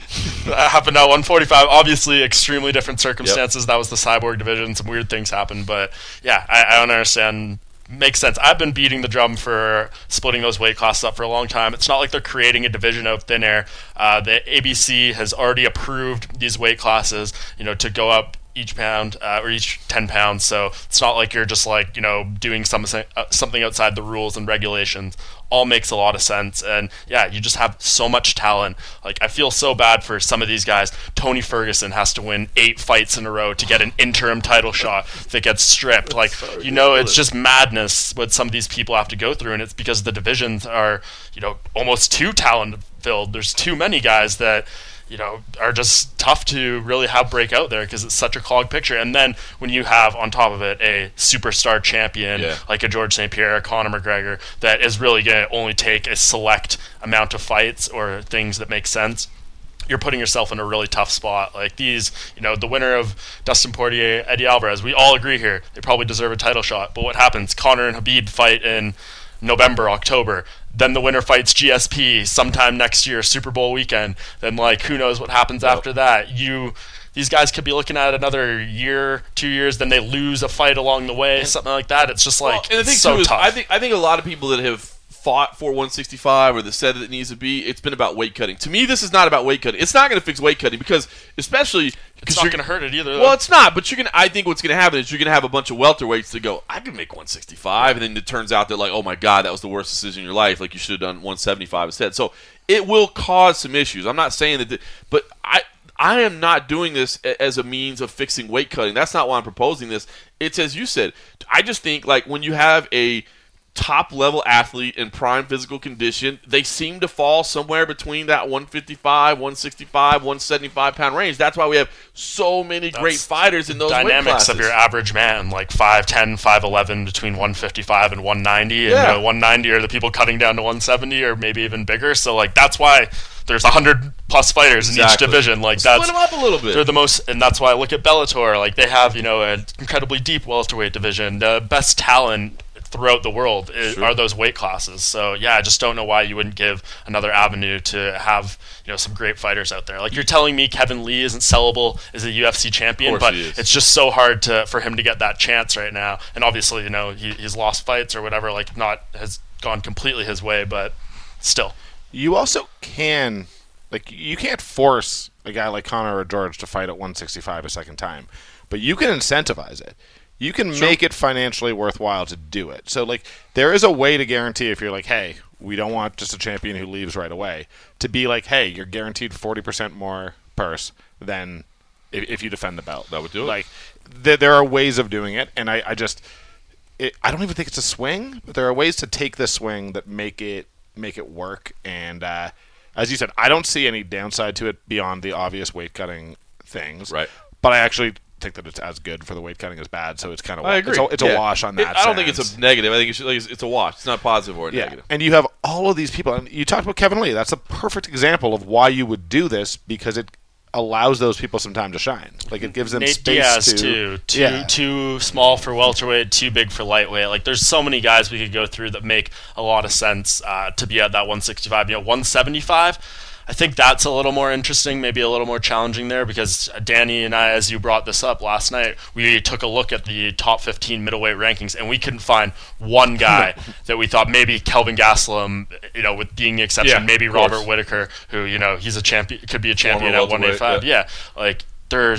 That happened at one forty-five. Obviously, extremely different circumstances. Yep. That was the Cyborg division. Some weird things happened, but yeah, I, I don't understand. Makes sense. I've been beating the drum for splitting those weight classes up for a long time. It's not like they're creating a division out of thin air. Uh, the A B C has already approved these weight classes, you know, to go up each pound uh, or each ten pounds. So it's not like you're just like, you know, doing something uh, something outside the rules and regulations. All makes a lot of sense. And yeah, you just have so much talent. Like I feel so bad for some of these guys. Tony Ferguson has to win eight fights in a row to get an interim title shot if it gets stripped. Like, so you know, it's just madness what some of these people have to go through, and it's because the divisions are, you know, almost too talent filled. There's too many guys that, you know, are just tough to really have break out there because it's such a clogged picture. And then when you have on top of it a superstar champion yeah. like a George Saint Pierre, Conor McGregor, that is really going to only take a select amount of fights or things that make sense, you're putting yourself in a really tough spot. Like these, you know, the winner of Dustin Poirier, Eddie Alvarez, we all agree here, they probably deserve a title shot. But what happens? Conor and Khabib fight in November, October. Then the winner fights G S P sometime next year, Super Bowl weekend. Then, like, who knows what happens yep. after that? You, these guys could be looking at another year, two years. Then they lose a fight along the way, something like that. It's just like well, and the thing so too is, tough. I think I think a lot of people that have fought for one sixty-five or that said that it needs to be, it's been about weight cutting. To me, this is not about weight cutting. It's not going to fix weight cutting because, especially, it's not going to hurt it either. Though. Well, it's not. But you're gonna. I think what's going to happen is you're going to have a bunch of welterweights to go, I can make one sixty-five, and then it turns out that like, oh my god, that was the worst decision in your life. Like you should have done one seventy-five instead. So it will cause some issues. I'm not saying that, the, but I. I am not doing this as a means of fixing weight cutting. That's not why I'm proposing this. It's as you said. I just think like when you have a top level athlete in prime physical condition, they seem to fall somewhere between that one fifty-five, one sixty-five, one seventy-five pound range. That's why we have so many That's great fighters in those weight dynamics classes. of your average man, like five ten, five eleven, between one fifty-five and one ninety, and Yeah. you know, one ninety are the people cutting down to one seventy or maybe even bigger. So like that's why there's one hundred plus fighters in Exactly. each division. Like Split that's them up a little bit. They're the most, and that's why I look at Bellator. Like they have, you know, an incredibly deep welterweight division. The best talent throughout the world is, Sure. are those weight classes. So yeah, I just don't know why you wouldn't give another avenue to have, you know, some great fighters out there. Like you're telling me Kevin Lee isn't sellable as a U F C champion, Of course but he is. it's just so hard to for him to get that chance right now. And obviously, you know, he, he's lost fights or whatever. Like not has gone completely his way, but still. You also can, like, you can't force a guy like Conor or George to fight at one sixty-five a second time, but you can incentivize it. You can Sure. make it financially worthwhile to do it. So, like, there is a way to guarantee if you're like, hey, we don't want just a champion who leaves right away, to be like, hey, you're guaranteed forty percent more purse than if, if you defend the belt. That would do it. Like, there, there are ways of doing it, and I, I just, it, I don't even think it's a swing, but there are ways to take this swing that make it make it work. And uh, as you said, I don't see any downside to it beyond the obvious weight cutting things. Right. But I actually think that it's as good for the weight cutting as bad, so it's kind of I agree. it's, a, it's Yeah. a wash on that. It, I don't think sense. it's a negative. I think it's, like, it's a wash. It's not positive or a Yeah, negative. and you have all of these people. And you talked about Kevin Lee. That's a perfect example of why you would do this, because it allows those people some time to shine. Like it gives them Nate space Diaz to too. Too yeah. too small for welterweight, too big for lightweight. Like there's so many guys we could go through that make a lot of sense uh, to be at that one sixty-five. You know, one seventy-five. I think that's a little more interesting, maybe a little more challenging there, because Danny and I, as you brought this up last night, we took a look at the top fifteen middleweight rankings, and we couldn't find one guy that we thought maybe Kelvin Gastelum, you know, with being the exception, Yeah, maybe of course. Robert Whitaker, who, you know, he's a champion, could be a champion Former at one eighty-five. welterweight, Yeah, like there's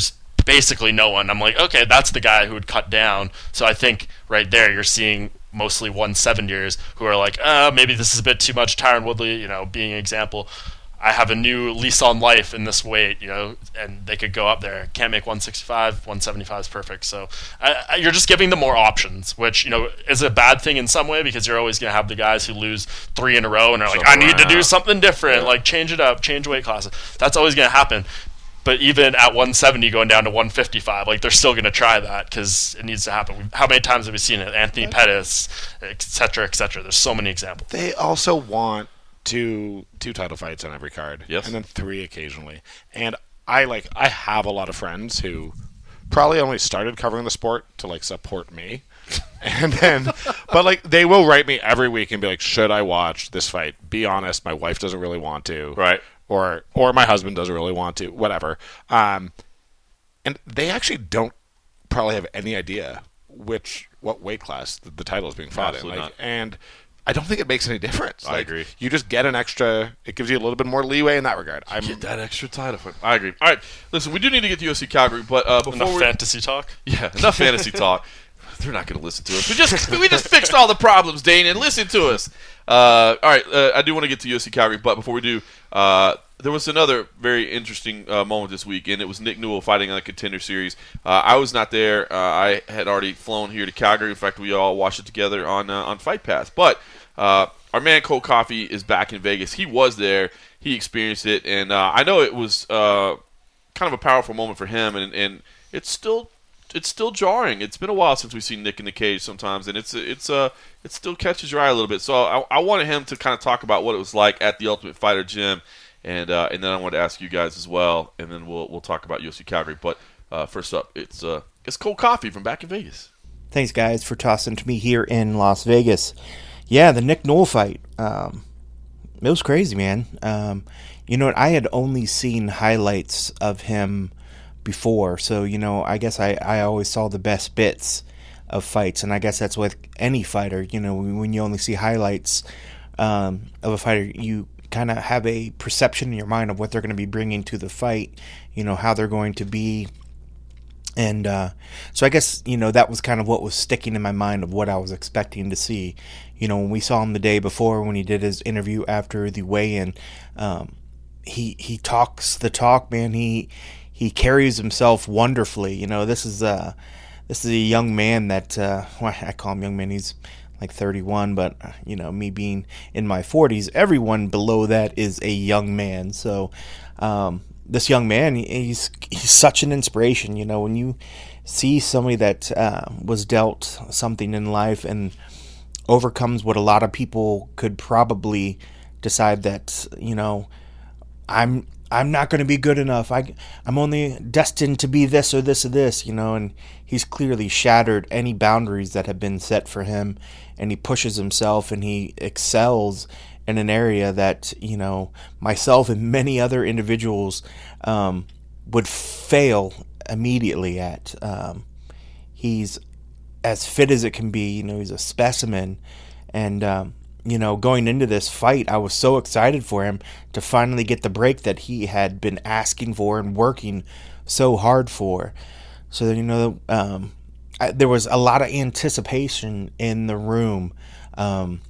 basically no one. I'm like, okay, that's the guy who would cut down. So I think right there you're seeing mostly one seventy-ers who are like, uh, maybe this is a bit too much. Tyron Woodley, you know, being an example. I have a new lease on life in this weight, you know, and they could go up there. Can't make one sixty-five, one seventy-five is perfect. So I, I, you're just giving them more options, which, you know, is a bad thing in some way because you're always going to have the guys who lose three in a row and are like, I need to do something different, like change it up, change weight classes. That's always going to happen. But even at one seventy going down to one fifty-five, like they're still going to try that because it needs to happen. How many times have we seen it? Anthony Pettis, et cetera, et cetera. There's so many examples. They also want two two title fights on every card, yes, and then three occasionally. And I like I have a lot of friends who probably only started covering the sport to like support me, and then but like they will write me every week and be like, should I watch this fight? Be honest, my wife doesn't really want to, right? Or or my husband doesn't really want to, whatever. Um, and they actually don't probably have any idea which what weight class the, the title is being fought Absolutely in, like, not. and I don't think it makes any difference. I like, agree. You just get an extra. It gives you a little bit more leeway in that regard. I'm, Get that extra title fight. I agree. All right, listen, we do need to get to U F C Calgary, but uh, before Enough we fantasy talk? yeah, enough fantasy talk. They're not going to listen to us. We just we just fixed all the problems, Dane, and listen to us. Uh, all right, uh, I do want to get to U F C Calgary, but before we do, uh, there was another very interesting uh, moment this week, and it was Nick Newell fighting on a Contender Series. Uh, I was not there. Uh, I had already flown here to Calgary. In fact, we all watched it together on uh, on Fight Pass. But uh, our man Cole Coffey is back in Vegas. He was there. He experienced it, and uh, I know it was uh, kind of a powerful moment for him, and, and it's still it's still jarring. It's been a while since we've seen Nick in the cage sometimes, and it's it's uh it still catches your eye a little bit. So I, I wanted him to kind of talk about what it was like at the Ultimate Fighter gym, and uh, and then I wanted to ask you guys as well, and then we'll we'll talk about U F C Calgary. But uh, first up, it's uh it's Cole Coffey from back in Vegas. Thanks, guys, for tossing to me here in Las Vegas. Yeah, the Nick Newell fight. Um, it was crazy, man. Um, you know what? I had only seen highlights of him before, so you know, I guess I, I always saw the best bits of fights, and I guess that's with any fighter. You know, when you only see highlights um, of a fighter, you kind of have a perception in your mind of what they're going to be bringing to the fight. You know, how they're going to be. And uh, so I guess, you know, that was kind of what was sticking in my mind of what I was expecting to see. You know, when we saw him the day before when he did his interview after the weigh-in, um, he he talks the talk, man. He he carries himself wonderfully. You know, this is uh this is a young man that uh, well, I call him young man. He's like thirty-one, but you know, me being in my forties, everyone below that is a young man. So. Um, This young man, he's he's such an inspiration. You know, when you see somebody that uh, was dealt something in life and overcomes what a lot of people could probably decide that, you know, I'm I'm not going to be good enough. I I'm only destined to be this or this or this. You know, and he's clearly shattered any boundaries that have been set for him, and he pushes himself and he excels in an area that, you know, myself and many other individuals um, would fail immediately at. Um, he's as fit as it can be. You know, he's a specimen. And, um, you know, going into this fight, I was so excited for him to finally get the break that he had been asking for and working so hard for. So, you know, um, I, there was a lot of anticipation in the room um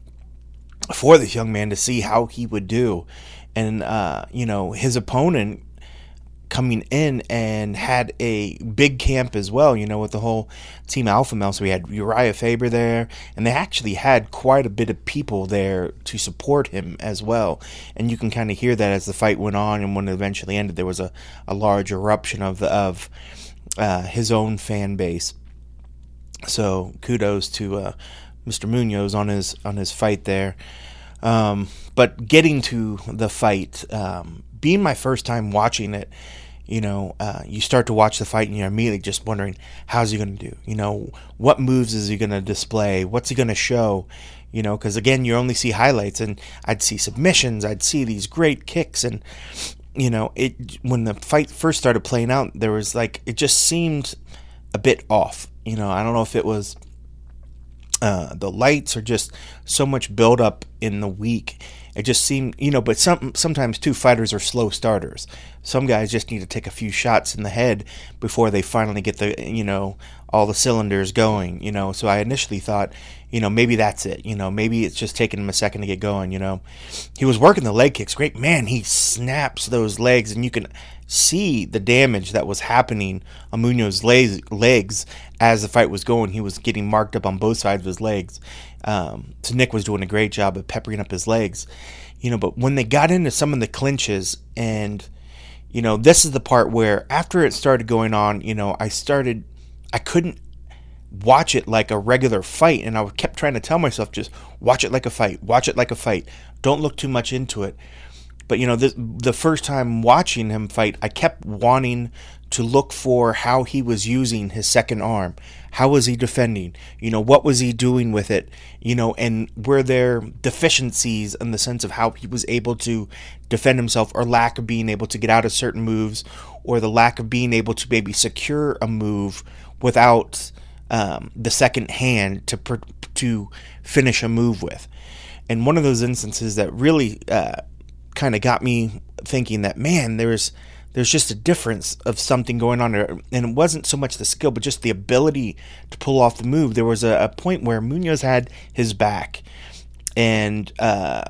for this young man to see how he would do. And, uh, you know, his opponent coming in and had a big camp as well, you know, with the whole Team Alpha Male. So we had Uriah Faber there, and they actually had quite a bit of people there to support him as well. And you can kind of hear that as the fight went on, and when it eventually ended, there was a, a large eruption of, the, of uh, his own fan base. So kudos to uh, Mister Munoz on his on his fight there. Um, but getting to the fight, um, being my first time watching it, you know, uh, you start to watch the fight and you're immediately just wondering, how's he going to do? You know, what moves is he going to display? What's he going to show? You know, because again, you only see highlights, and I'd see submissions, I'd see these great kicks, and you know, it when the fight first started playing out, there was like, it just seemed a bit off. You know, I don't know if it was Uh, the lights are just so much build up in the week. It just seemed, you know, but some sometimes too, fighters are slow starters. Some guys just need to take a few shots in the head before they finally get the, you know, all the cylinders going, you know. So I initially thought, you know, maybe that's it. You know, maybe it's just taking him a second to get going, you know. He was working the leg kicks. Great. Man, he snaps those legs, and you can see the damage that was happening on Munoz's legs as the fight was going. He was getting marked up on both sides of his legs. Um, so Nick was doing a great job of peppering up his legs, you know. But when they got into some of the clinches, and you know, this is the part where after it started going on, you know, I started, I couldn't watch it like a regular fight, and I kept trying to tell myself, just watch it like a fight, watch it like a fight. Don't look too much into it. But, you know, this, the first time watching him fight, I kept wanting to look for how he was using his second arm. How was he defending? You know, what was he doing with it? You know, and were there deficiencies in the sense of how he was able to defend himself, or lack of being able to get out of certain moves, or the lack of being able to maybe secure a move without um, the second hand to to finish a move with. And one of those instances that really uh, kind of got me thinking that, man, there's there's just a difference of something going on there. And it wasn't so much the skill, but just the ability to pull off the move. There was a, a point where Munoz had his back, and uh,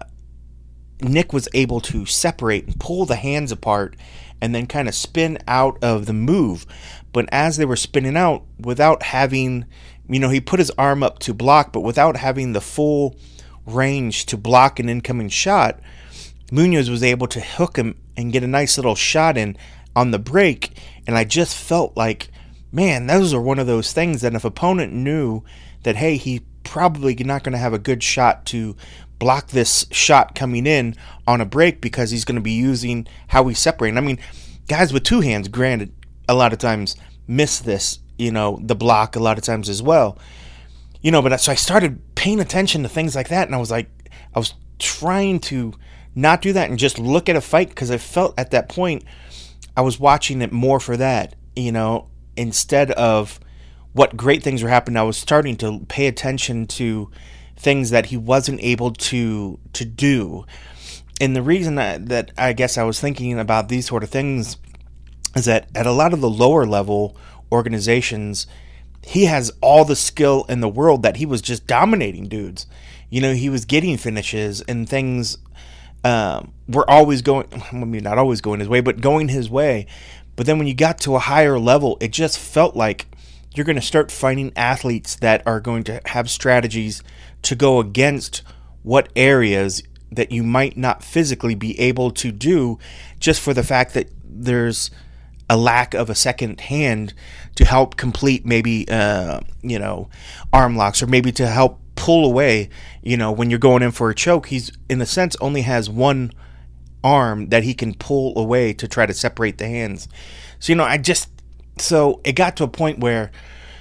Nick was able to separate and pull the hands apart and then kind of spin out of the move. But as they were spinning out, without having, you know, he put his arm up to block, but without having the full range to block an incoming shot, Munoz was able to hook him and get a nice little shot in on the break. And I just felt like, man, those are one of those things that if opponent knew that, hey, he probably not going to have a good shot to block this shot coming in on a break, because he's going to be using how he's separating. I mean, guys with two hands, granted, a lot of times miss this, you know, the block a lot of times as well. You know, but so I started paying attention to things like that, and I was like, I was trying to not do that and just look at a fight, because I felt at that point I was watching it more for that, you know, instead of what great things were happening. I was starting to pay attention to things that he wasn't able to to do. And the reason that, that I guess I was thinking about these sort of things is that at a lot of the lower level organizations, he has all the skill in the world, that he was just dominating dudes. You know, he was getting finishes and things um, were always going, I mean, not always going his way, but going his way. But then when you got to a higher level, it just felt like you're going to start finding athletes that are going to have strategies to go against what areas that you might not physically be able to do, just for the fact that there's a lack of a second hand to help complete maybe, uh, you know, arm locks, or maybe to help pull away. You know, when you're going in for a choke, he's, in a sense, only has one arm that he can pull away to try to separate the hands. So, you know, I just, so it got to a point where,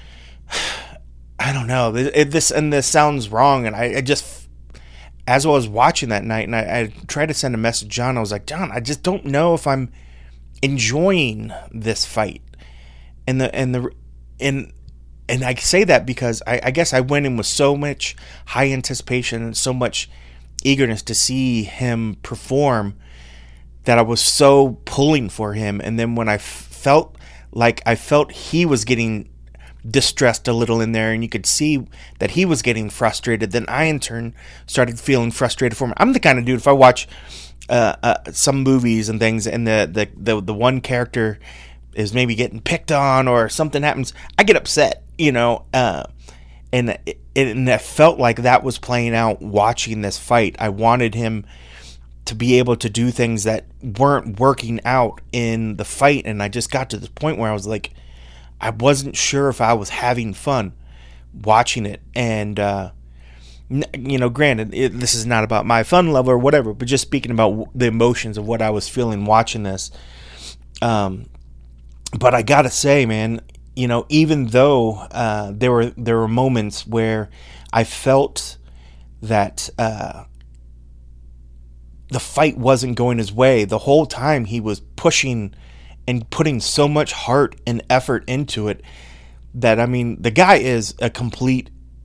I don't know, it, this, and this sounds wrong, and I, I just, as I was watching that night, and I, I tried to send a message to John, I was like, John, I just don't know if I'm enjoying this fight. And the and the and and I say that because I, I guess I went in with so much high anticipation and so much eagerness to see him perform, that I was so pulling for him. And then when I f- felt like I felt he was getting distressed a little in there, and you could see that he was getting frustrated, then I in turn started feeling frustrated for him. I'm the kind of dude, if I watch uh, uh, some movies and things, and the, the the the one character is maybe getting picked on or something happens, I get upset, you know, uh, and it, and it felt like that was playing out watching this fight. I wanted him to be able to do things that weren't working out in the fight, and I just got to the point where I was like, I wasn't sure if I was having fun watching it. And, uh, you know, granted, it, this is not about my fun level or whatever, but just speaking about the emotions of what I was feeling watching this. Um, but I gotta say, man, you know, even though uh, there were there were moments where I felt that uh, the fight wasn't going his way, the whole time he was pushing and putting so much heart and effort into it, that, I mean, the guy is a complete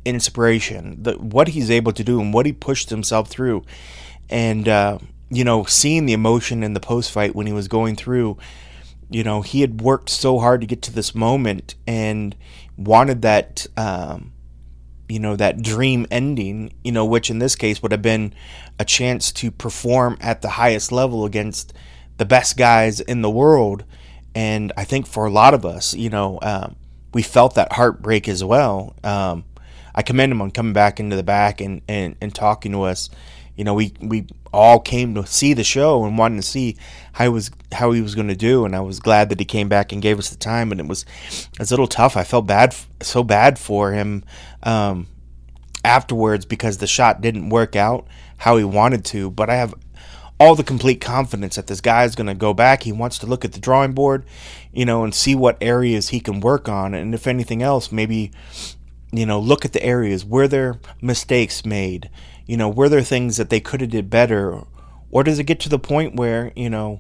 inspiration. The, what he's able to do and what he pushed himself through. And, uh, you know, seeing the emotion in the post-fight when he was going through, you know, he had worked so hard to get to this moment and wanted that, um, you know, that dream ending, you know, which in this case would have been a chance to perform at the highest level against the best guys in the world. And I think for a lot of us, you know, um, we felt that heartbreak as well. Um, I commend him on coming back into the back and, and, and talking to us. You know, we, we all came to see the show and wanted to see how he was how he was going to do, and I was glad that he came back and gave us the time. And it was, it was a little tough. I felt bad, so bad for him um, afterwards because the shot didn't work out how he wanted to. But I have all the complete confidence that this guy is going to go back. He wants to look at the drawing board, you know, and see what areas he can work on, and if anything else, maybe, you know, look at the areas where there mistakes made. You know, were there things that they could have did better? Or does it get to the point where, you know,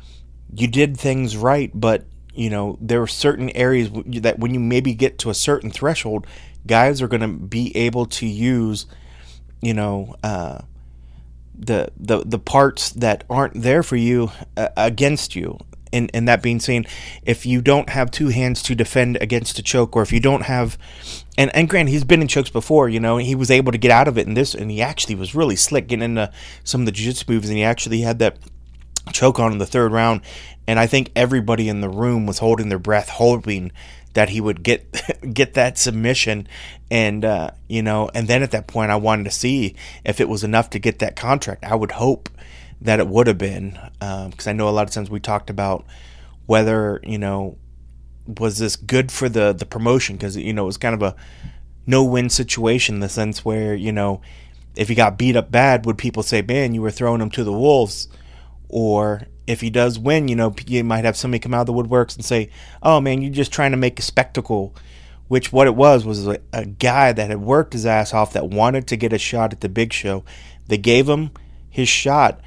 you did things right, but, you know, there are certain areas that when you maybe get to a certain threshold, guys are going to be able to use, you know, uh, the, the, the parts that aren't there for you uh, against you. And, and that being saying, if you don't have two hands to defend against a choke, or if you don't have, and, and granted, he's been in chokes before, you know, he was able to get out of it in this, and he actually was really slick getting into some of the jiu-jitsu moves, and he actually had that choke on in the third round, and I think everybody in the room was holding their breath, hoping that he would get get that submission, and, uh, you know, and then at that point, I wanted to see if it was enough to get that contract. I would hope that it would have been, because um, I know a lot of times we talked about whether, you know, was this good for the, the promotion, because, you know, it was kind of a no-win situation in the sense where, you know, if he got beat up bad, would people say, man, you were throwing him to the wolves? Or if he does win, you know, you might have somebody come out of the woodworks and say, oh, man, you're just trying to make a spectacle, which what it was was a, a guy that had worked his ass off that wanted to get a shot at the big show. They gave him his shot,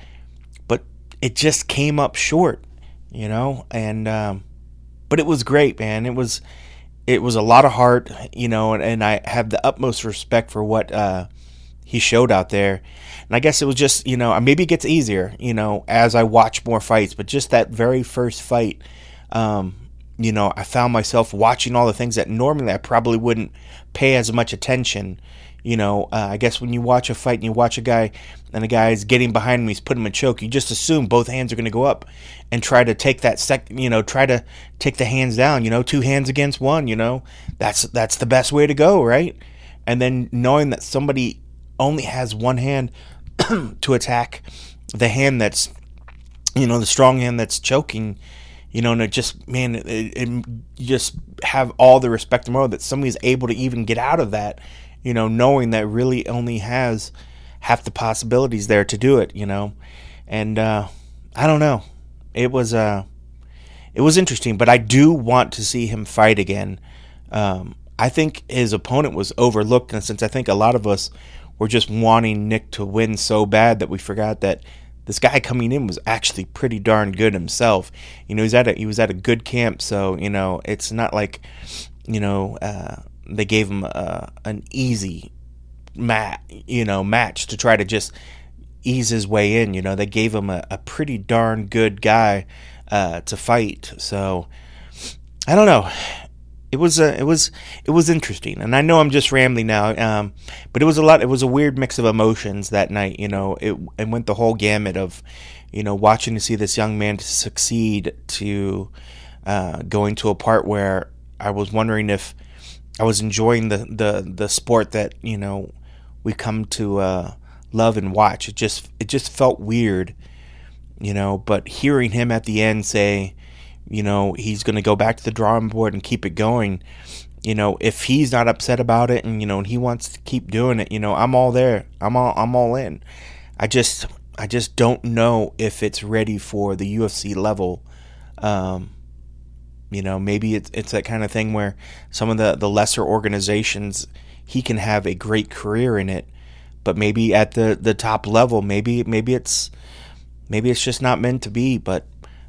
it just came up short, you know, and, um, but it was great, man. It was, it was a lot of heart, you know, and, and I have the utmost respect for what, uh, he showed out there. And I guess it was just, you know, maybe it gets easier, you know, as I watch more fights, but just that very first fight, um, you know, I found myself watching all the things that normally I probably wouldn't pay as much attention. You know, uh, I guess when you watch a fight and you watch a guy and the guy's getting behind him, he's putting him in choke, you just assume both hands are going to go up and try to take that sec, you know, try to take the hands down, you know, two hands against one, you know, that's, that's the best way to go, right? And then knowing that somebody only has one hand to attack the hand that's, you know, the strong hand that's choking, you know, and it just, man, it, it, you just have all the respect and more that somebody's able to even get out of that, you know, knowing that really only has half the possibilities there to do it, you know. And uh, I don't know. It was uh, it was interesting, but I do want to see him fight again. Um, I think his opponent was overlooked, and since I think a lot of us were just wanting Nick to win so bad that we forgot that this guy coming in was actually pretty darn good himself. You know, he's at a, he was at a good camp, so, you know, it's not like, you know, uh, they gave him a, an easy mat, you know, match to try to just ease his way in. You know, they gave him a, a pretty darn good guy uh, to fight. So I don't know. It was uh, it was it was interesting, and I know I'm just rambling now, um, but it was a lot. It was a weird mix of emotions that night. You know, it it went the whole gamut of, you know, watching to see this young man succeed to uh, going to a part where I was wondering if I was enjoying the, the, the sport that, you know, we come to uh, love and watch. It just it just felt weird, you know, but hearing him at the end say, you know, he's going to go back to the drawing board and keep it going, you know, if he's not upset about it and, you know, and he wants to keep doing it, you know, I'm all there. I'm all I'm all in. I just I just don't know if it's ready for the U F C level. Um You know, maybe it's it's that kind of thing where some of the, the lesser organizations, he can have a great career in it, but maybe at the, the top level, maybe maybe it's maybe it's just not meant to be. But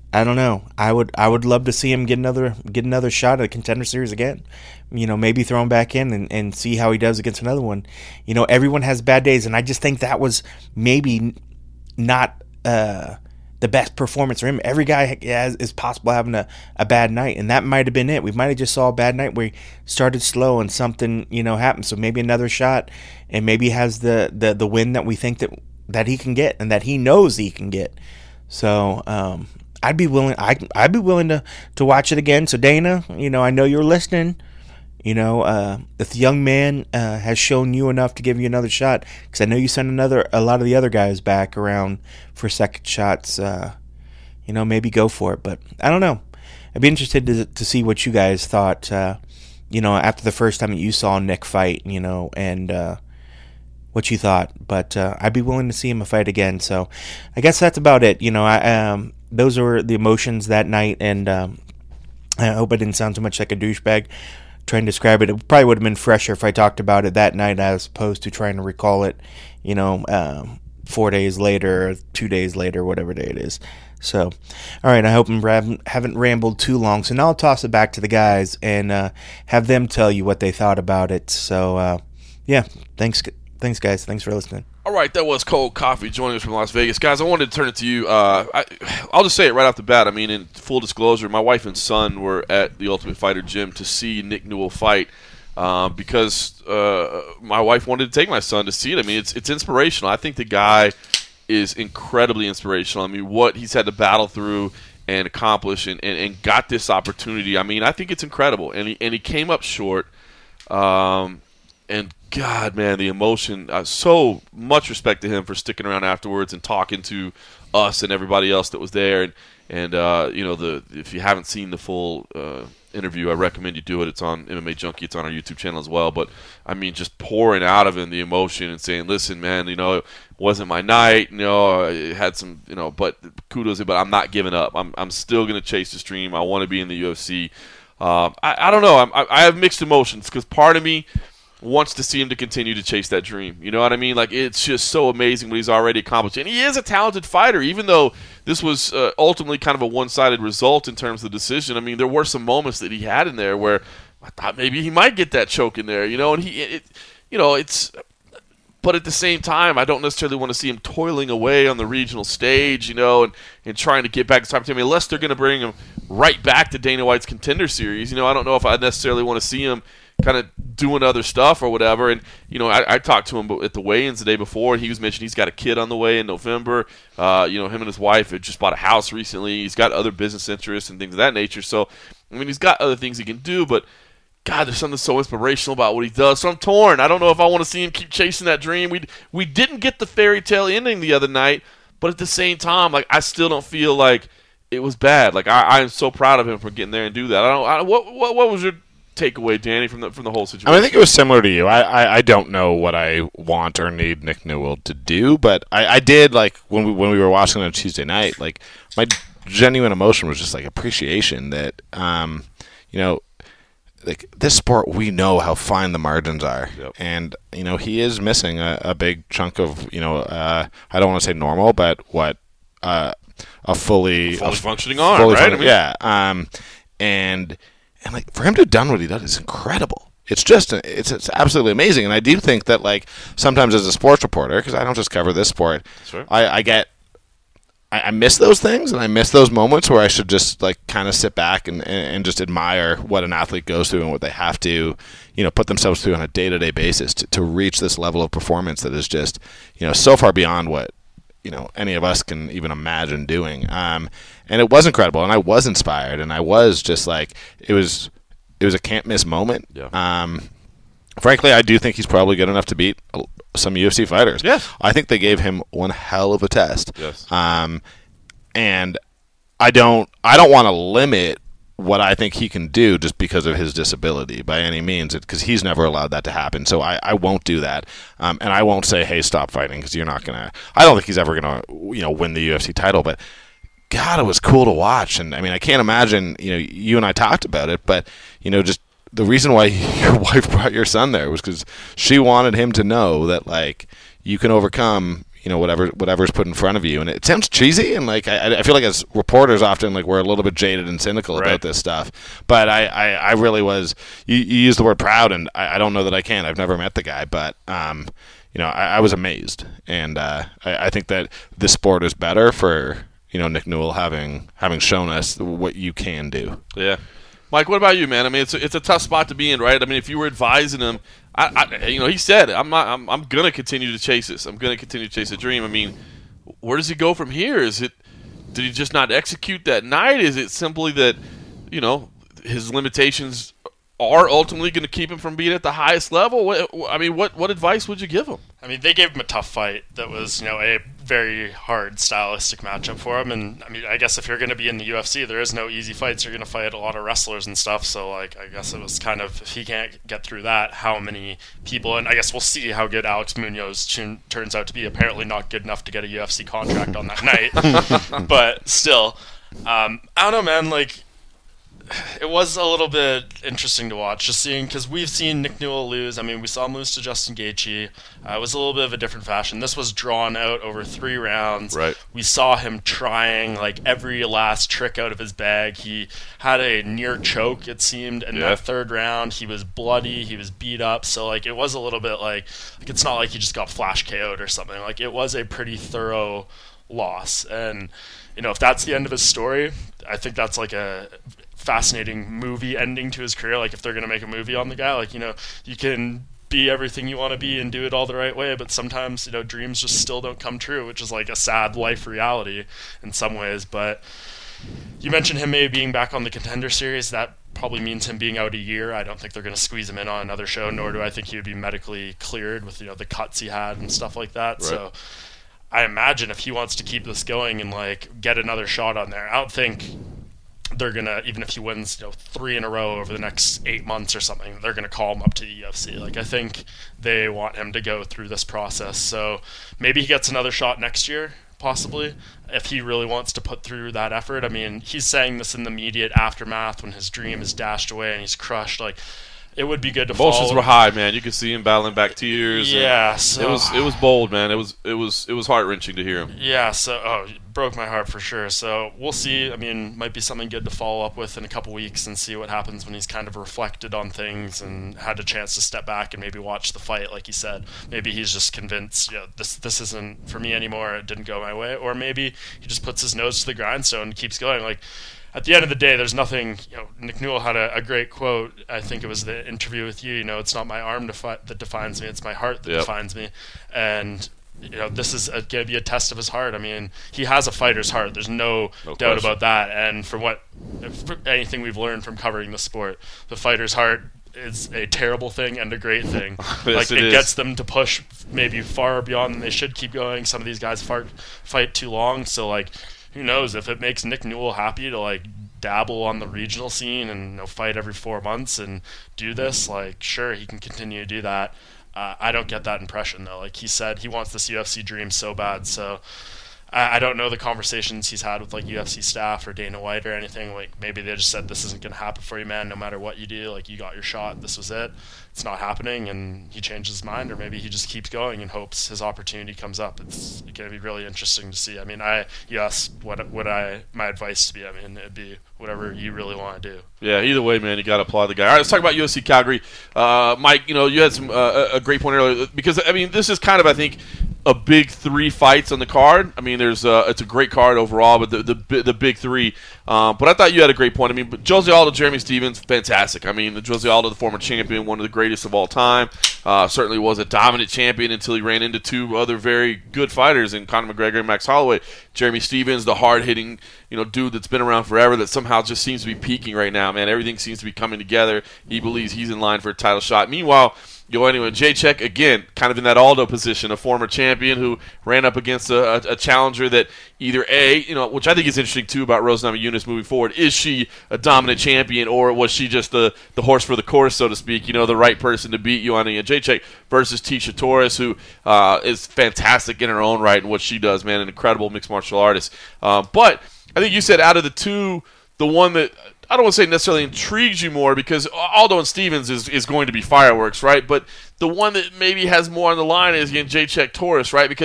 I don't know. I would I would love to see him get another get another shot at a Contender Series again. You know, maybe throw him back in and, and see how he does against another one. You know, everyone has bad days, and I just think that was maybe not uh, the best performance for him. Every guy has, is possible having a, a bad night, and that might have been it. We might have just saw a bad night where he started slow and something, you know, happened. So maybe another shot, and maybe he has the, the, the win that we think that, that he can get and that he knows he can get. So, um, I'd be willing. I I'd be willing to, to watch it again. So Dana, you know, I know you're listening. You know, uh, if the young man uh, has shown you enough to give you another shot, because I know you sent another a lot of the other guys back around for second shots. Uh, you know, maybe go for it. But I don't know. I'd be interested to to see what you guys thought. Uh, you know, after the first time that you saw Nick fight, you know, and uh, what you thought. But uh, I'd be willing to see him fight again. So I guess that's about it. You know, I. Um, Those were the emotions that night, and um, I hope I didn't sound too much like a douchebag trying to describe it. It probably would have been fresher if I talked about it that night as opposed to trying to recall it, you know, um, four days later, or two days later, whatever day it is. So, all right, I hope I haven't rambled too long. So now I'll toss it back to the guys and uh, have them tell you what they thought about it. So, uh, yeah, thanks, thanks, guys. Thanks for listening. All right, that was Cold Coffee joining us from Las Vegas. Guys, I wanted to turn it to you. Uh, I, I'll just say it right off the bat. I mean, in full disclosure, my wife and son were at the Ultimate Fighter gym to see Nick Newell fight uh, because uh, my wife wanted to take my son to see it. I mean, it's it's inspirational. I think the guy is incredibly inspirational. I mean, what he's had to battle through and accomplish and, and, and got this opportunity, I mean, I think it's incredible. And he, and he came up short. Um, and God, man, the emotion, uh, so much respect to him for sticking around afterwards and talking to us and everybody else that was there. And, and uh, you know, the if you haven't seen the full uh, interview, I recommend you do it. It's on M M A Junkie. It's on our YouTube channel as well. But, I mean, just pouring out of him the emotion and saying, listen, man, you know, it wasn't my night. You know, I had some, you know, but kudos, but I'm not giving up. I'm, I'm still going to chase this dream. I want to be in the U F C. Uh, I, I don't know. I'm, I, I have mixed emotions because part of me wants to see him to continue to chase that dream. You know what I mean? Like, it's just so amazing what he's already accomplished. And he is a talented fighter, even though this was uh, ultimately kind of a one-sided result in terms of the decision. I mean, there were some moments that he had in there where I thought maybe he might get that choke in there, you know, and he, it, you know, it's, but at the same time, I don't necessarily want to see him toiling away on the regional stage, you know, and, and trying to get back to time. I mean, unless they're going to bring him right back to Dana White's Contender Series, you know, I don't know if I necessarily want to see him kind of doing other stuff or whatever. And, you know, I, I talked to him at the weigh-ins the day before, and he was mentioning he's got a kid on the way in November. Uh, you know, him and his wife had just bought a house recently. He's got other business interests and things of that nature. So, I mean, he's got other things he can do, but, God, there's something so inspirational about what he does. So I'm torn. I don't know if I want to see him keep chasing that dream. We we didn't get the fairy tale ending the other night, but at the same time, like, I still don't feel like it was bad. Like, I, I am so proud of him for getting there and do that. I don't. I, what what what was your takeaway, Danny, from the from the whole situation? I, mean, I think it was similar to you. I, I, I don't know what I want or need Nick Newell to do, but I, I did, like, when we when we were watching on Tuesday night, like, my genuine emotion was just like appreciation that, um, you know, like, this sport, we know how fine the margins are. Yep. And, you know, he is missing a, a big chunk of, you know, uh, I don't want to say normal, but what, uh, a fully, fully a functioning arm, fully right? Function, yeah. Um, and, and, like, for him to have done what he did is incredible. It's just, it's it's absolutely amazing. And I do think that, like, sometimes as a sports reporter, because I don't just cover this sport, Sure. I, I get, I, I miss those things, and I miss those moments where I should just, like, kind of sit back and, and, and just admire what an athlete goes through and what they have to, you know, put themselves through on a day-to-day basis to, to reach this level of performance that is just, you know, so far beyond what, you know, any of us can even imagine doing. Um, and it was incredible, and I was inspired, and I was just like, it was, it was a can't-miss moment. Yeah. Um, frankly, I do think he's probably good enough to beat some U F C fighters. Yes. I think they gave him one hell of a test. Yes. Um, and I don't, I don't want to limit what I think he can do just because of his disability by any means, because he's never allowed that to happen. So I, I won't do that. Um, and I won't say, hey, stop fighting, because you're not going to, I don't think he's ever going to, you know, win the U F C title, but God, it was cool to watch. And I mean, I can't imagine, you know, you and I talked about it, but, you know, just the reason why your wife brought your son there was because she wanted him to know that, like, you can overcome, you know, whatever whatever's put in front of you. And it sounds cheesy, and like I, I feel like as reporters often like we're a little bit jaded and cynical Right. about this stuff. But I, I, I really was. You, you use the word proud, and I, I don't know that I can. I've never met the guy, but um, you know, I, I was amazed, and uh, I, I think that this sport is better for you know Nick Newell having having shown us what you can do. Yeah. Mike, what about you, man? I mean, it's a, it's a tough spot to be in, right? I mean, if you were advising him, I, I you know, he said, "I'm not, I'm, I'm gonna continue to chase this. I'm gonna continue to chase a dream." I mean, where does he go from here? Is it, did he just not execute that night? Is it simply that, you know, his limitations are ultimately going to keep him from being at the highest level? What, I mean, what what advice would you give him? I mean, they gave him a tough fight that was, you know, a very hard stylistic matchup for him. And, I mean, I guess if you're going to be in the U F C, there is no easy fights. You're going to fight a lot of wrestlers and stuff. So, like, I guess it was kind of, if he can't get through that, how many people, and I guess we'll see how good Alex Munoz tun- turns out to be. Apparently not good enough to get a U F C contract on that night. But still, um, I don't know, man, like, it was a little bit interesting to watch, just seeing, because we've seen Nick Newell lose. I mean, we saw him lose to Justin Gaethje. Uh, it was a little bit of a different fashion. This was drawn out over three rounds. Right. We saw him trying, like, every last trick out of his bag. He had a near choke, it seemed, in Yeah. that third round. He was bloody. He was beat up. So, like, it was a little bit like, like it's not like he just got flash K O'd or something. Like, it was a pretty thorough loss. And, you know, if that's the end of his story, I think that's like a fascinating movie ending to his career. Like, if they're going to make a movie on the guy, like, you know, you can be everything you want to be and do it all the right way, but sometimes, you know, dreams just still don't come true, which is like a sad life reality in some ways. But you mentioned him maybe being back on the Contender Series. That probably means him being out a year. I don't think they're going to squeeze him in on another show, nor do I think he would be medically cleared with, you know, the cuts he had and stuff like that. Right. So I imagine if he wants to keep this going and, like, get another shot on there, I don't think they're gonna, even if he wins, you know, three in a row over the next eight months or something, they're gonna call him up to the U F C. Like, I think they want him to go through this process. So maybe he gets another shot next year, possibly, if he really wants to put through that effort. I mean, he's saying this in the immediate aftermath when his dream is dashed away and he's crushed. Like, it would be good to Emotions follow. were high, man. You could see him battling back tears. and Yeah, so it was it was bold, man. It was it was it was heart wrenching to hear him. Yeah, so oh, it broke my heart for sure. So we'll see. I mean, might be something good to follow up with in a couple weeks and see what happens when he's kind of reflected on things and had a chance to step back and maybe watch the fight, like he said. Maybe he's just convinced, you know, this this isn't for me anymore. It didn't go my way, or maybe he just puts his nose to the grindstone and keeps going. Like, at the end of the day, there's nothing, you know, Nick Newell had a, a great quote. I think it was the interview with you, you know, it's not my arm defi- that defines me, it's my heart that Yep. defines me. And, you know, this is going to be a test of his heart. I mean, he has a fighter's heart. There's no, No doubt question. about that. And from what, for anything we've learned from covering the sport, the fighter's heart is a terrible thing and a great thing. Yes, Like, it it is. gets them to push maybe far beyond than they should keep going. Some of these guys fight, fight too long. So, like, who knows if it makes Nick Newell happy to, like, dabble on the regional scene and, you know, fight every four months and do this, like, sure, he can continue to do that. Uh, I don't get that impression, though. Like he said, he wants this U F C dream so bad. So I, I don't know the conversations he's had with, like, U F C staff or Dana White or anything. Like, maybe they just said, this isn't going to happen for you, man. No matter what you do, like, you got your shot. This was it. It's not happening, and he changes his mind, or maybe he just keeps going and hopes his opportunity comes up. It's going to be really interesting to see. I mean, I you asked what would I my advice to be. I mean, it'd be whatever you really want to do. Yeah, either way, man, you got to applaud the guy. All right, let's talk about U F C Calgary. Uh, Mike, you know, you had some uh, a great point earlier because, I mean, this is kind of, I think, a big three fights on the card. I mean, there's uh, it's a great card overall, but the the, the big three. Um, but I thought you had a great point. I mean, but Jose Aldo, Jeremy Stephens, fantastic. I mean, the Jose Aldo, the former champion, one of the greatest of all time, uh, certainly was a dominant champion until he ran into two other very good fighters in Conor McGregor and Max Holloway. Jeremy Stephens, the hard-hitting, you know, dude that's been around forever that somehow just seems to be peaking right now, man. Everything seems to be coming together. He believes he's in line for a title shot. Meanwhile, Yo, anyway, Jacek, again, kind of in that Aldo position, a former champion who ran up against a, a, a challenger that either A, you know, which I think is interesting, too, about Rose Namajunas moving forward, is she a dominant champion, or was she just the, the horse for the course, so to speak, you know, the right person to beat Joanna Jacek versus Tisha Torres, who uh, is fantastic in her own right and what she does, man, an incredible mixed martial artist. Uh, but I think you said out of the two, the one that I don't want to say necessarily intrigues you more, because Aldo and Stephens is, is going to be fireworks, right? But the one that maybe has more on the line is again Jacek Torres, right? Because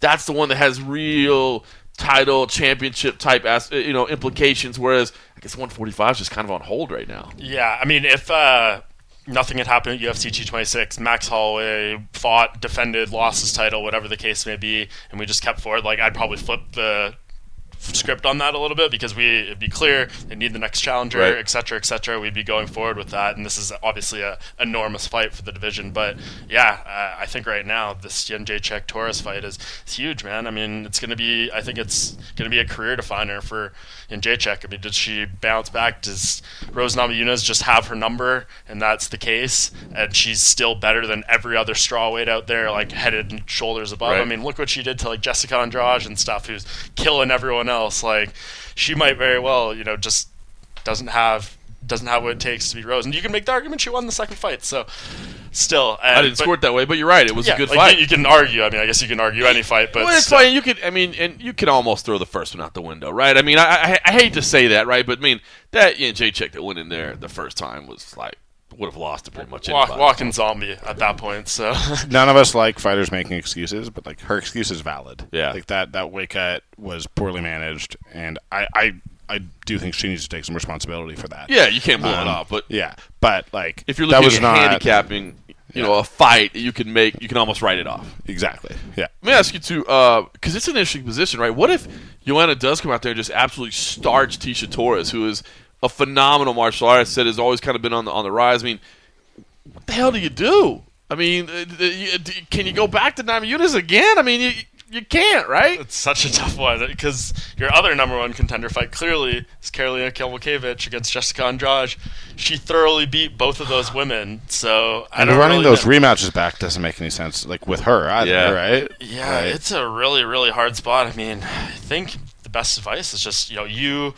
that's the one that has real title championship type as, you know implications. Whereas I guess one forty-five is just kind of on hold right now. Yeah, I mean, if uh, nothing had happened at U F C two twenty-six, Max Holloway fought, defended, lost his title, whatever the case may be, and we just kept forward, like, I'd probably flip the script on that a little bit, because we it'd be clear they need the next challenger, right. et cetera, et cetera. We'd be going forward with that, and this is obviously a enormous fight for the division. But yeah, uh, I think right now this Jędrzejczyk Torres fight is, is huge, man. I mean, it's going to be, I think it's going to be a career definer for Jędrzejczyk. I mean, did she bounce back? Does Rose Namajunas just have her number, and that's the case, and she's still better than every other strawweight out there, like head and shoulders above? Right. I mean, look what she did to like Jessica Andrade and stuff, who's killing everyone else. else like she might very well, you know, just doesn't have doesn't have what it takes to be Rose. And you can make the argument she won the second fight. So still, and, I didn't but, score it that way, but you're right. It was yeah, a good like, fight. You, you can argue. I mean, I guess you can argue any fight, but well, it's still. fine. You could, I mean, and you could almost throw the first one out the window, right? I mean, I I, I hate to say that, right? But I mean, that you know, Jędrzejczyk that went in there the first time was like would have lost to pretty much Walk, anybody. walking zombie at that point. So None of us like fighters making excuses, but like her excuse is valid. Yeah. like that that weight cut was poorly managed, and I I, I do think she needs to take some responsibility for that. Yeah, you can't blow it Um, off, but yeah, but like if you're that looking was at not handicapping, you Yeah. know, a fight, you can make, you can almost write it off. exactly. Yeah, Let me ask you too, because it's an interesting position, right? What if Joanna does come out there and just absolutely starch Tecia Torres, who is a phenomenal martial artist that has always kind of been on the on the rise? I mean, what the hell do you do? I mean, uh, you- d- can you go back to Namajunas again? I mean, you you can't, right? it's such a tough one, because your other number one contender fight clearly is Karolina Kowalkiewicz against Jessica Andrade. She thoroughly beat both of those women, so I and don't running really those know. rematches back doesn't make any sense. Like with her either, Yeah. right? Yeah, Like, it's a really, really hard spot. I mean, I think the best advice is just, you know, you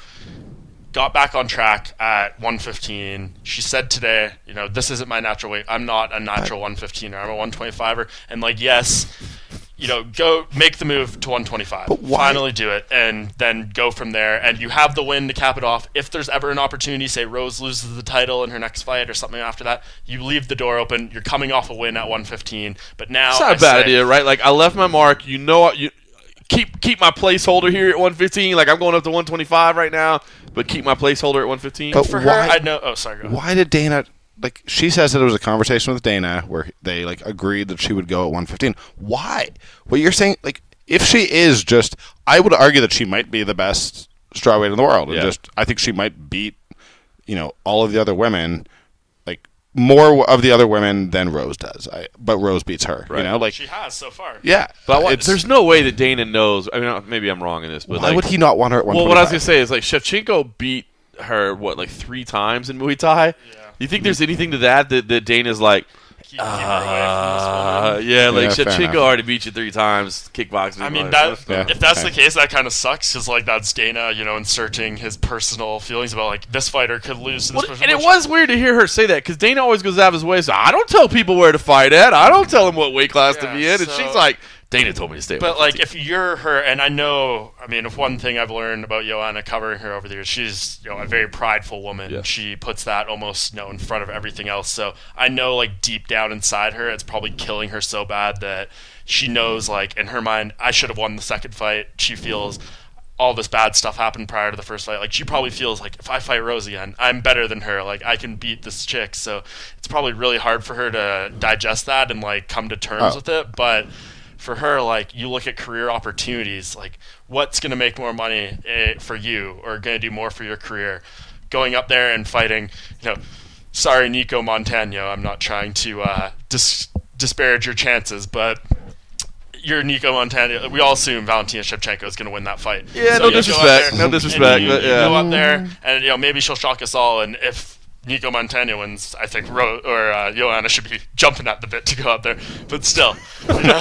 got back on track at one fifteen. She said today, you know, this isn't my natural weight. I'm not a natural one fifteen-er. I'm a one twenty-five-er. And, like, yes, you know, go make the move to one twenty-five. why- Finally do it, and then go from there. And you have the win to cap it off. If there's ever an opportunity, say Rose loses the title in her next fight or something after that, you leave the door open. You're coming off a win at one fifteen. But now It's not a I bad say- idea, right? Like, I left my mark. You know, you keep keep my placeholder here at one fifteen. Like, I'm going up to one twenty-five right now, but keep my placeholder at one fifteen. But For why- her, I know. Oh, sorry. Go ahead. Why did Dana? Like she says that it was a conversation with Dana where they like agreed that she would go at one fifteen. Why? What you're saying, like, if she is just, I would argue that she might be the best strawweight in the world, and Yeah. just I think she might beat, you know, all of the other women, like more of the other women than Rose does. I, but Rose beats her. Right. You know, like She has so far. yeah. But I want, it's- there's no way that Dana knows. I mean, maybe I'm wrong in this, but why like, would he not want her at one well, twenty-five? what I was gonna say is like Shevchenko beat her what like three times in Muay Thai. Yeah. You think there's anything to that that, that Dana's like, Keep, keep her away from this uh, woman. yeah, like Yeah, fair Shevchenko enough. already beat you three times kickboxing. I mean, like, that Yeah. if that's Okay. the case, that kind of sucks, because like that's Dana, you know, inserting his personal feelings about like this fighter could lose to this Well, person. and it which- was weird to hear her say that because Dana always goes out of his way. So I don't tell people where to fight at. I don't tell them what weight class to Yeah, be in. And so- she's like, Dana told me to stay. at But one like, fifteen. if you're her, and I know, I mean, if one thing I've learned about Joanna covering her over the years, she's, you know, a very prideful woman. Yeah. She puts that almost, you know, in front of everything else. So I know, like, deep down inside her, it's probably killing her so bad that she knows, like, in her mind, I should have won the second fight. She feels all this bad stuff happened prior to the first fight. Like, she probably feels like, if I fight Rose again, I'm better than her. Like, I can beat this chick. So it's probably really hard for her to digest that and, like, come to terms Oh. with it. But for her, like, you look at career opportunities, like, what's going to make more money eh, for you or going to do more for your career? Going up there and fighting, you know, sorry, Nico Montano, I'm not trying to uh, dis- disparage your chances, but you're Nico Montano. We all assume Valentina Shevchenko is going to win that fight. Yeah, So no you go up disrespect, there no and disrespect, you, but you yeah. go up there, and, you know, maybe she'll shock us all, and if Nico Montano wins, I think Ro- or uh, Joanna should be jumping at the bit to go out there. But still, you know?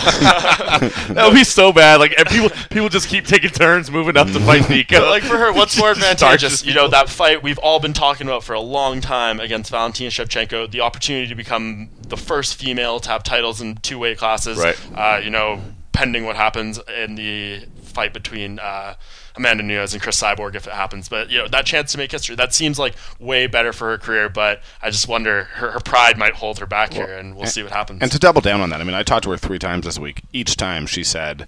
that would be so bad. Like, and people, people just keep taking turns moving up to fight Nico. But, like, for her, what's more Starches advantageous? You know, people. that fight we've all been talking about for a long time against Valentina Shevchenko, the opportunity to become the first female to have titles in two weight classes. Right. Uh, you know, pending what happens in the fight between uh, Amanda Nunes and Chris Cyborg if it happens. But, you know, that chance to make history, that seems like way better for her career. But I just wonder, her, her pride might hold her back here, and we'll see what happens. And to double down on that, I mean, I talked to her three times this week. Each time she said,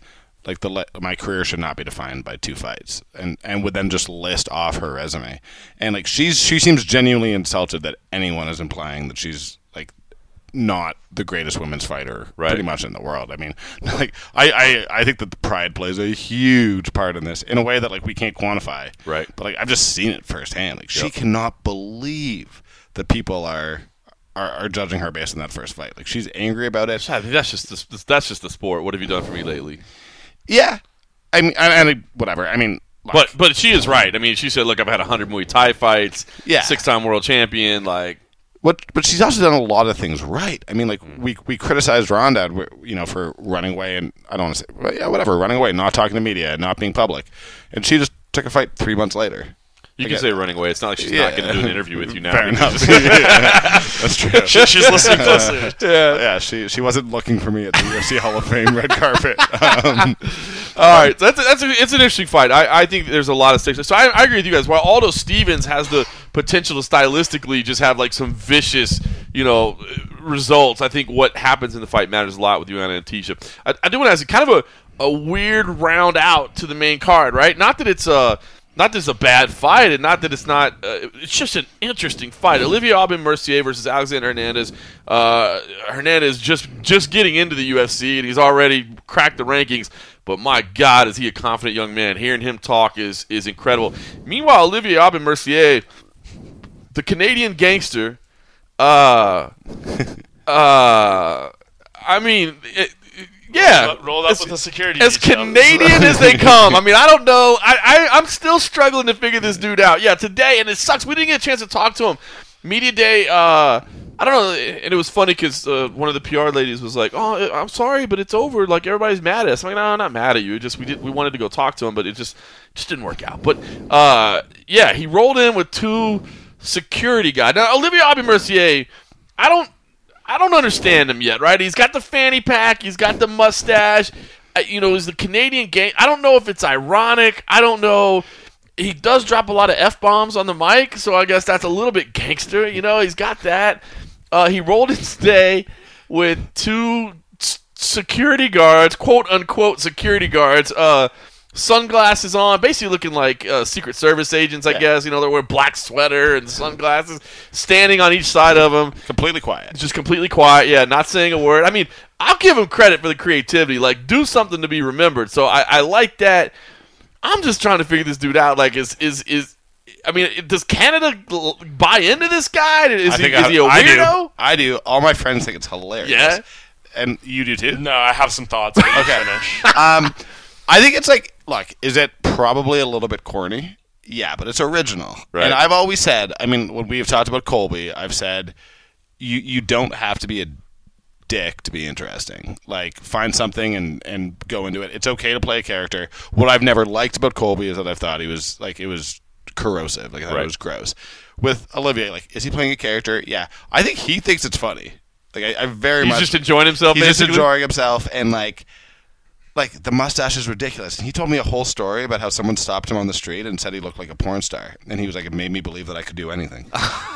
like the le- my career should not be defined by two fights, and and would then just list off her resume, and like she's she seems genuinely insulted that anyone is implying that she's like not the greatest women's fighter Right. pretty much in the world. I mean, like I, I I think that the pride plays a huge part in this in a way that like we can't quantify. Right. But like I've just seen it firsthand. Like she Yep. cannot believe that people are, are are judging her based on that first fight. Like she's angry about it. I think that's just the, that's just the sport. What have you done for me lately? Yeah. I mean, and, and whatever. I mean, like, But but she is right. I mean, she said, "Look, I've had one hundred Muay Thai fights. Yeah. Six-time world champion. Like, What, but she's also done a lot of things right. I mean, like we we criticized Ronda, you know, for running away, and I don't want to say, well, yeah, whatever, running away, not talking to media, not being public, and she just took a fight three months later. you I can get- say running away. It's not like she's Yeah. not going to do an interview with you now. Fair enough. because- Yeah, that's true. She- she's listening closer. Yeah, yeah. She she wasn't looking for me at the U F C Hall of Fame red carpet. Um, All right, so that's a, that's a, it's an interesting fight. I, I think there's a lot of stakes. So I, I agree with you guys. While Aldo Stevens has the potential to stylistically just have like some vicious, you know, results, I think what happens in the fight matters a lot with Joanna and Tisha. I, I do want to ask you kind of a, a weird round out to the main card, right? Not that it's a not that it's a bad fight, and not that it's not. Uh, it's just an interesting fight. Olivia Aubin Mercier versus Alexander Hernandez. Uh, Hernandez just just getting into the U F C, and he's already cracked the rankings. But my God, is he a confident young man? Hearing him talk is is incredible. Meanwhile, Olivia Aubin Mercier, the Canadian gangster, uh, uh, I mean, it, yeah, Rolled up- rolled up as- with the security as details. Canadian as they come. I mean, I don't know. I, I I'm still struggling to figure this dude out. Yeah, today, and it sucks. We didn't get a chance to talk to him. Media day. Uh, I don't know, and it was funny because uh, one of the P R ladies was like, "Oh, I'm sorry, but it's over. Like everybody's mad at us." I'm like, "No, I'm not mad at you. It just we did we wanted to go talk to him, but it just just didn't work out." But uh, yeah, he rolled in with two security guys. Now Olivia Aubin Mercier, I don't I don't understand him yet. Right? He's got the fanny pack. He's got the mustache. Uh, you know, he's the Canadian gang. I don't know if it's ironic. I don't know. He does drop a lot of F-bombs on the mic, so I guess that's a little bit gangster. You know, he's got that. Uh, he rolled in today with two s- security guards, quote-unquote security guards, uh, sunglasses on, basically looking like uh, Secret Service agents, I Yeah. guess. You know, they're wearing black sweater and sunglasses, standing on each side of him. completely quiet. Just completely quiet, yeah, not saying a word. I mean, I'll give him credit for the creativity. Like, do something to be remembered. So I, I like that. I'm just trying to figure this dude out. Like, is is is? I mean, does Canada l- buy into this guy? Is I he think is I, he a I weirdo? do. I do. All my friends think it's hilarious. Yeah? And you do too? No, I have some thoughts. Okay. Finish. um, I think it's like, look, is it probably a little bit corny? Yeah, but it's original. Right. And I've always said, I mean, when we've talked about Colby, I've said you you don't have to be a dick to be interesting. Like, find something and, and go into it. It's okay to play a character. What I've never liked about Colby is that I've thought he was, like, it was corrosive. Like, I thought Right. it was gross. With Olivier, like, is he playing a character? Yeah. I think he thinks it's funny. Like, I, I very He's much... just enjoying himself. He's just basically? enjoying himself, and like, like the mustache is ridiculous. And he told me a whole story about how someone stopped him on the street and said he looked like a porn star, and he was like, it made me believe that I could do anything.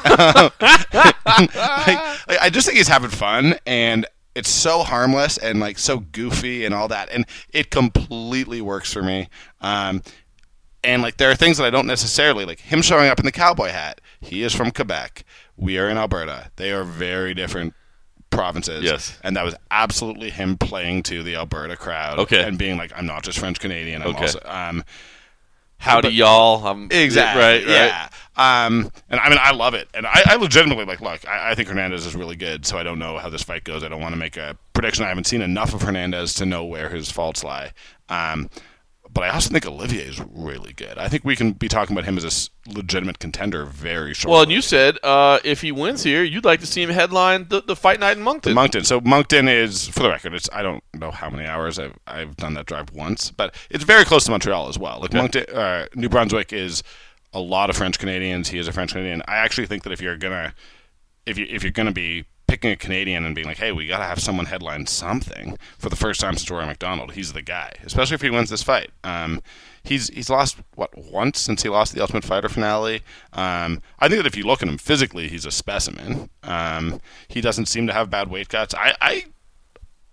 like, like, I just think he's having fun, and it's so harmless and like so goofy and all that, and it completely works for me. Um, and like, there are things that I don't necessarily like. Him showing up in the cowboy hat. He is from Quebec. We are in Alberta. They are very different provinces. Yes. And that was absolutely him playing to the Alberta crowd. Okay. And being like, I'm not just French Canadian. I'm Okay. also um Howdy, but- y'all. I'm, exactly Right. Right. Yeah. Um and I mean, I love it. And I, I legitimately like look, I, I think Hernandez is really good, so I don't know how this fight goes. I don't want to make a prediction. I haven't seen enough of Hernandez to know where his faults lie. Um But I also think Olivier is really good. I think we can be talking about him as a s- legitimate contender very shortly. Well, and you said uh, if he wins here, you'd like to see him headline the, the fight night in Moncton. Moncton. So Moncton is, for the record, it's I don't know how many hours I've I've done that drive once, but it's very close to Montreal as well. Like Moncton, uh, New Brunswick is a lot of French Canadians. He is a French Canadian. I actually think that if you're gonna if you if you're gonna be picking a Canadian and being like, hey, we gotta have someone headline something for the first time since Rory McDonald, he's the guy. Especially if he wins this fight. Um, he's he's lost what once since he lost the Ultimate Fighter finale. Um, I think that if you look at him physically, he's a specimen. Um, he doesn't seem to have bad weight cuts. I, I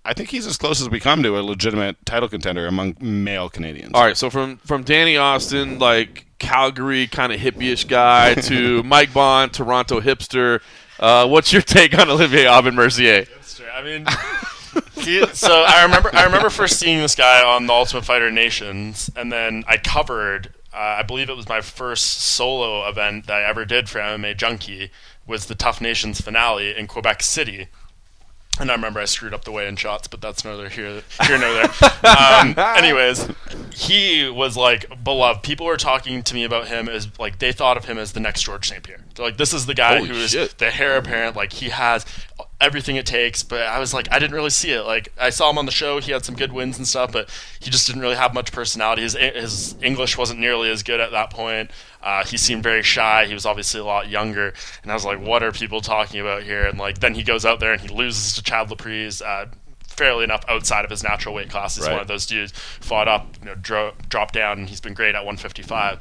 I think he's as close as we come to a legitimate title contender among male Canadians. All right, so from, from Danny Austin, like Calgary kind of hippie-ish guy, to Mike Bond, Toronto hipster, uh, what's your take on Olivier Aubin-Mercier? I mean, he, so I remember I remember first seeing this guy on the Ultimate Fighter Nations, and then I covered, uh, I believe it was my first solo event that I ever did for M M A Junkie, was the Tough Nations finale in Quebec City. And I remember I screwed up the weigh-in shots, but that's neither here, here nor there. Um, anyways, he was, like, beloved. People were talking to me about him as, like, they thought of him as the next George Saint Pierre. They're like, this is the guy Holy who is shit. the heir apparent. Like, he has everything it takes. But I was like, I didn't really see it. Like, I saw him on the show. He had some good wins and stuff, but he just didn't really have much personality. His, his English wasn't nearly as good at that point. Uh, he seemed very shy. He was obviously a lot younger. And I was like, what are people talking about here? And like, then he goes out there and he loses to Chad Laprise, uh, fairly enough outside of his natural weight class. He's Right. one of those dudes, fought up, you know, dro- dropped down, and he's been great at one fifty-five.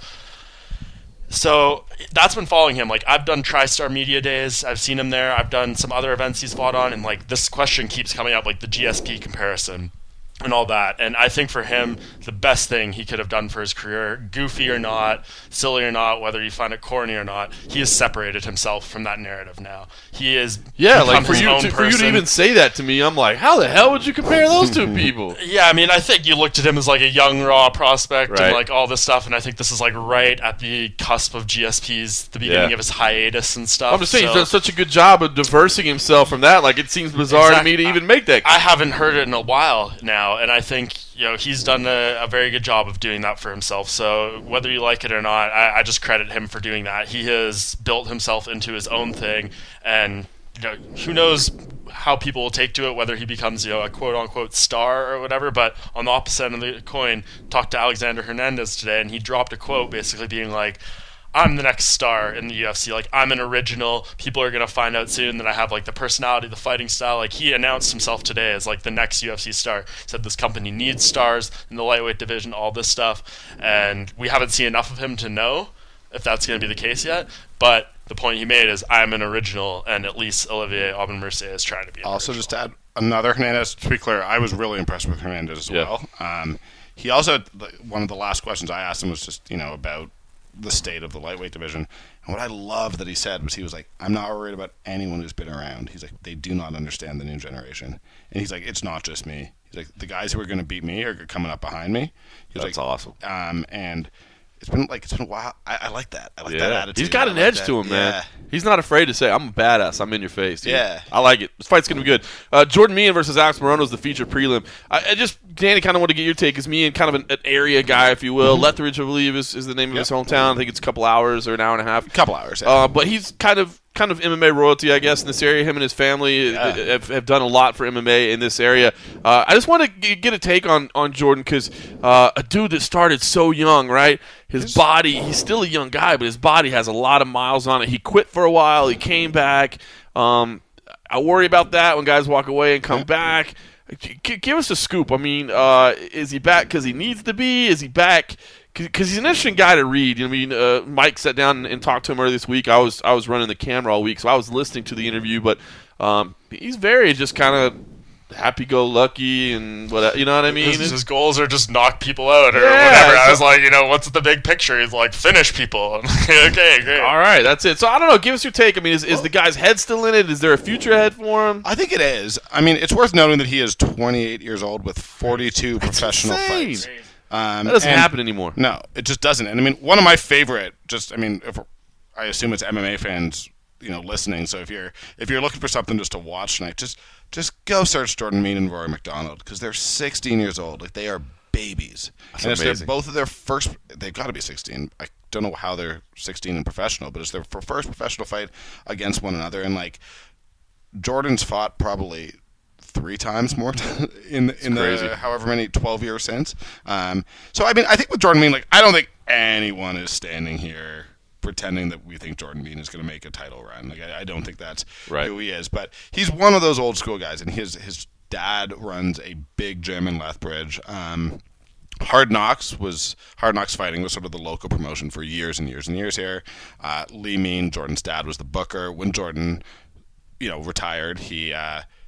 So that's been following him. Like, I've done TriStar Media Days. I've seen him there. I've done some other events he's fought on. And like, this question keeps coming up, like the G S P comparison and all that. And I think for him, the best thing he could have done for his career, goofy or not, silly or not, whether you find it corny or not, he has separated himself from that narrative now. He is Yeah, become like for his you own to, for you to person. even say that to me, I'm like, how the hell would you compare those two people? Yeah, I mean, I think you looked at him as like a young, raw prospect Right. and like all this stuff, and I think this is like right at the cusp of G S P's, the beginning Yeah. of his hiatus and stuff. I'm just saying so he's done such a good job of diversing himself from that. Like, it seems bizarre Exactly. to me to even make that. I haven't heard it in a while now, and I think you know he's done a, a very good job of doing that for himself. So whether you like it or not, I, I just credit him for doing that. He has built himself into his own thing, and you know, who knows how people will take to it, whether he becomes you know a quote unquote star or whatever. But on the opposite end of the coin, talked to Alexander Hernandez today, and he dropped a quote basically being like, I'm the next star in the U F C. Like, I'm an original. People are going to find out soon that I have, like, the personality, the fighting style. Like, he announced himself today as, like, the next U F C star. He said this company needs stars in the lightweight division, all this stuff. And we haven't seen enough of him to know if that's going to be the case yet. But the point he made is, I'm an original, and at least Olivier Aubin-Mercier is trying to be an Also, original. just to add another Hernandez, to be clear, I was really impressed with Hernandez as Yeah. well. Um, he also, one of the last questions I asked him was just, you know, about the state of the lightweight division. And what I loved that he said was he was like, I'm not worried about anyone who's been around. He's like, they do not understand the new generation. And he's like, it's not just me. He's like, the guys who are going to beat me are coming up behind me. He's That's like, awesome. Um, and it's been like, it's been a while. I, I like that. I like that Yeah, attitude. he's got I an like edge that. to him, man. Yeah. He's not afraid to say, I'm a badass. I'm in your face. Dude. Yeah. I like it. This fight's going to be good. Uh, Jordan Meehan versus Alex Morono is the featured prelim. I, I just, Danny, kind of want to get your take. Is Meehan kind of an, an area guy, if you will? Mm-hmm. Lethbridge, I believe, is, is the name of his hometown. I think it's a couple hours or an hour and a half. couple hours. Yeah. Uh, but he's kind of kind of M M A royalty, I guess, in this area. Him and his family Yeah. have, have done a lot for M M A in this area. Uh, I just want to g- get a take on, on Jordan because uh, a dude that started so young, right? His body, he's still a young guy, but his body has a lot of miles on it. He quit for a while. He came back. Um, I worry about that when guys walk away and come back. G- give us a scoop. I mean, uh, is he back because he needs to be? Is he back because he's an interesting guy to read? I mean, uh, Mike sat down and, and talked to him earlier this week. I was I was running the camera all week, so I was listening to the interview. But um, he's very just kind of happy-go-lucky and what you know what I mean. His, his goals are just knock people out or Yeah, whatever. I so- was like, you know, what's the big picture? He's like, finish people. I'm like, okay, great. All right, that's it. So I don't know. Give us your take. I mean, is, is the guy's head still in it? Is there a future ahead for him? I think it is. I mean, it's worth noting that he is twenty-eight years old with forty-two professional insane. fights. Um, That doesn't and- happen anymore. No, it just doesn't. And I mean, one of my favorite, just I mean, if, I assume it's M M A fans, you know, listening. So if you're if you're looking for something just to watch tonight, just just go search Jordan Meehan and Rory McDonald because they're sixteen years old. Like they are babies. That's and it's their, amazing. both of their first. They've got to be sixteen. I don't know how they're sixteen in professional, but it's their f- first professional fight against one another. And like Jordan's fought probably three times more t- in in crazy. the however many twelve years since. Um, so I mean, I think with Jordan Meehan, like I don't think anyone is standing here pretending that we think Jordan Meehan is going to make a title run. Like I, I don't think that's Right. who he is. But he's one of those old school guys, and his his dad runs a big gym in Lethbridge. Um, Hard Knocks was Hard Knocks Fighting was sort of the local promotion for years and years and years here. Uh, Lee Mean, Jordan's dad, was the booker when Jordan, you know, retired. He uh,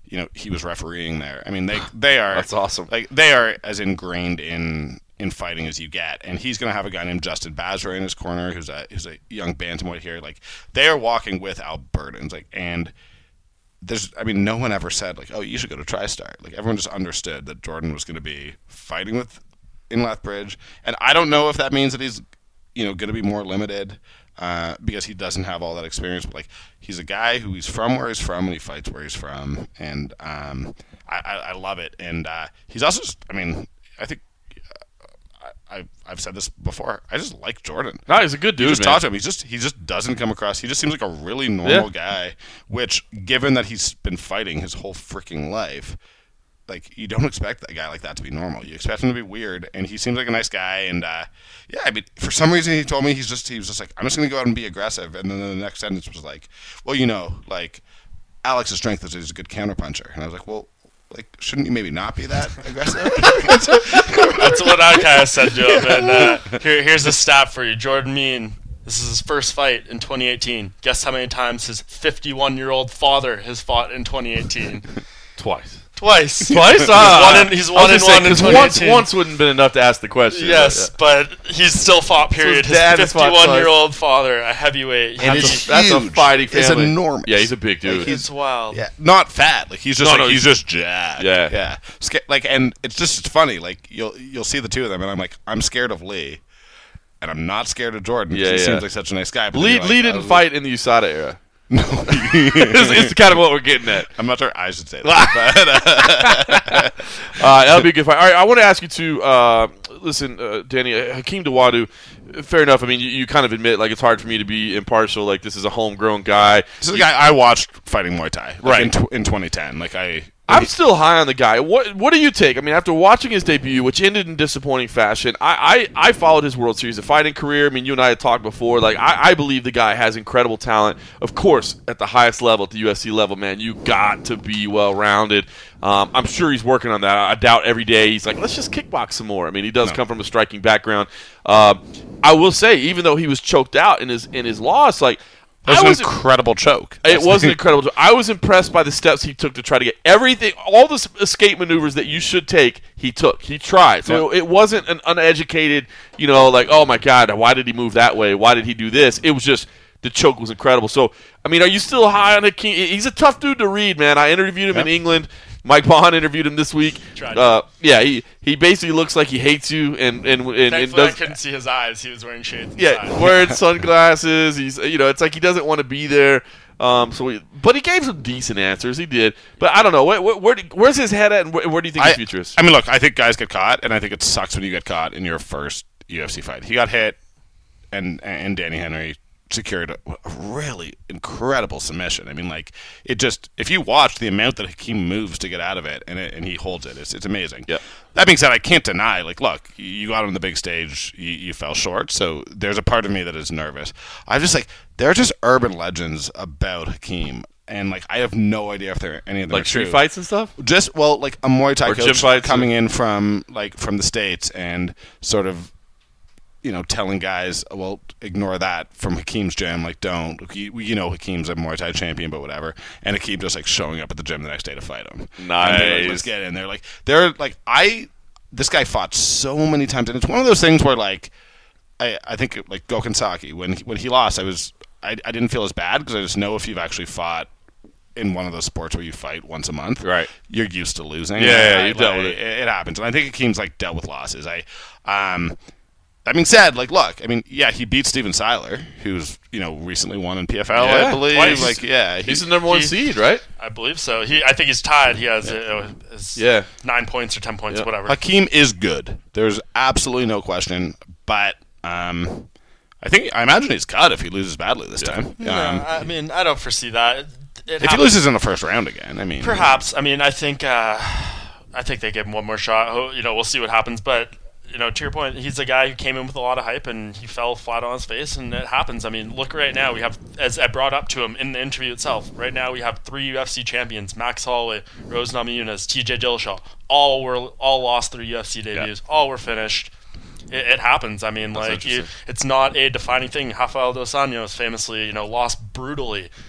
you know, he was refereeing there. I mean, they they are That's awesome. Like they are as ingrained in in fighting as you get, and he's going to have a guy named Justin Basra in his corner, who's a who's a young bantamweight here. Like they are walking with Albertans, like and. There's, I mean, no one ever said like, "Oh, you should go to TriStar." Like everyone just understood that Jordan was going to be fighting with in Lethbridge, and I don't know if that means that he's, you know, going to be more limited uh, because he doesn't have all that experience. But like, he's a guy who he's from where he's from, and he fights where he's from, and um, I, I, I love it. And uh, he's also, just, I mean, I think. I, I've said this before. I just like Jordan. No, he's a good dude, You just man. talk to him. He just he just doesn't come across. He just seems like a really normal Yeah. guy. Which, given that he's been fighting his whole freaking life, like you don't expect a guy like that to be normal. You expect him to be weird. And he seems like a nice guy. And uh, yeah, I mean, for some reason he told me he's just he was just like, I'm just gonna go out and be aggressive. And then the next sentence was like, well, you know, like Alex's strength is he's a good counterpuncher. And I was like, well. Like, shouldn't you maybe not be that aggressive? That's what I kind of said to him. And uh, here, here's a stat for you. Jordan Mean, this is his first fight in twenty eighteen. Guess how many times his fifty-one-year-old father has fought in twenty eighteen? Twice. Twice. Twice? He's Ah, one in, he's I one in was gonna one say, in 'cause twenty eighteen. once, once wouldn't have been enough to ask the question. Yes, but he's still fought, period. his dad has His fought fifty-one-year-old father, a heavyweight. And He- it's That's a huge. fighting It's family. enormous. Yeah, he's a big dude. Like, it's wild. Yeah, not fat. Like he's just No, like no, he's, he's- just jacked. Yeah. yeah. Sca- like, and it's just it's funny. Like you'll you'll see the two of them, and I'm like, I'm scared of Lee, and I'm not scared of Jordan. Because Yeah, he yeah. seems like such a nice guy. But Lee, you're like, Lee didn't oh, fight in the U S A D A era. No, it's, it's kind of what we're getting at. I'm not sure I should say that. But, uh, Uh, that'll be a good fight. All right, I want to ask you to uh, listen, uh, Danny. uh, Hakeem Dawadu. Fair enough. I mean, you, you kind of admit like it's hard for me to be impartial. Like this is a homegrown guy. this is a guy I watched fighting Muay Thai, like, Right. in, tw- in twenty ten. Like I, I'm still high on the guy. What What do you take? I mean, after watching his debut, which ended in disappointing fashion, I, I, I followed his World Series of fighting career. I mean, you and I had talked before. Like, I, I believe the guy has incredible talent. Of course, at the highest level, at the U F C level, man, you got to be well rounded. Um, I'm sure he's working on that. I doubt every day he's like, let's just kickbox some more. I mean, he does No. come from a striking background. Um, I will say, even though he was choked out in his in his loss, like. It was I an was incredible choke. It was an incredible. I was impressed by the steps he took to try to get everything, all the s- escape maneuvers that you should take. He took. He tried. So it wasn't an uneducated, you know, like, oh my God, why did he move that way? Why did he do this? It was just the choke was incredible. So I mean, are you still high on Hakeem? He's a tough dude to read, man. I interviewed him in England. Mike Bond interviewed him this week. Tried. Uh, yeah, he, he basically looks like he hates you and and and, and Thankfully, does, I couldn't see his eyes. He was wearing shades. yeah, inside. wearing sunglasses. He's, you know, it's like he doesn't want to be there. Um, so, we, but he gave some decent answers. He did. But I don't know. Where, where, where do- where's his head at, and where, where do you think I, his future is? I mean, look, I think guys get caught, and I think it sucks when you get caught in your first U F C fight. He got hit, and and Danny Henry secured a, a really incredible submission. I mean, like it just if you watch the amount that Hakeem moves to get out of it, and it, and he holds it, it's it's amazing. Yep. That being said, I can't deny, like, look, you got on the big stage, you, you fell short, so there's a part of me that is nervous. I'm just like, there are just urban legends about Hakeem, and like I have no idea if there any of them Like are street true. fights and stuff? Just well, like a Muay Thai Or gym coach fights, coming or- in from like from the States and sort of, you know, telling guys, well, ignore that from Hakeem's gym. Like, don't. You, you know, Hakeem's a Muay Thai champion, but whatever. And Hakeem just like showing up at the gym the next day to fight him. Nice. And they're like, let's get in. They're like, they're like, I. This guy fought so many times, and it's one of those things where like, I I think like Gokhan Saki when he, when he lost, I was I I didn't feel as bad because I just know if you've actually fought in one of those sports where you fight once a month, Right. you're used to losing. Yeah, yeah, Like, you dealt like, with it. It happens, and I think Hakeem's like dealt with losses. I, um, that being said, like, look, I mean, yeah, he beat Steven Seiler, who's you know recently won in P F L, Yeah, I believe. twice. Like, yeah, He's the number one he- seed, right? I believe so. He, I think he's tied. He has uh, his Yeah. nine points or ten points, Yeah. or whatever. Hakeem is good. There's absolutely no question, but um, I think I imagine he's cut if he loses badly this time. No, Um, I mean, I don't foresee that. It, it if he happens. loses in the first round again, I mean, Perhaps. I mean, I think uh, I think they give him one more shot. Ho- You know, we'll see what happens. But you know, to your point, he's a guy who came in with a lot of hype and he fell flat on his face, and it happens. I mean, look right now. We have, as I brought up to him in the interview itself, right now we have three U F C champions: Max Holloway, Rose Namajunas, T J Dillashaw. All were all lost their U F C debuts. All were finished. It, it happens. I mean, like you, it's not a defining thing. Rafael dos Anjos famously, you know, lost brutally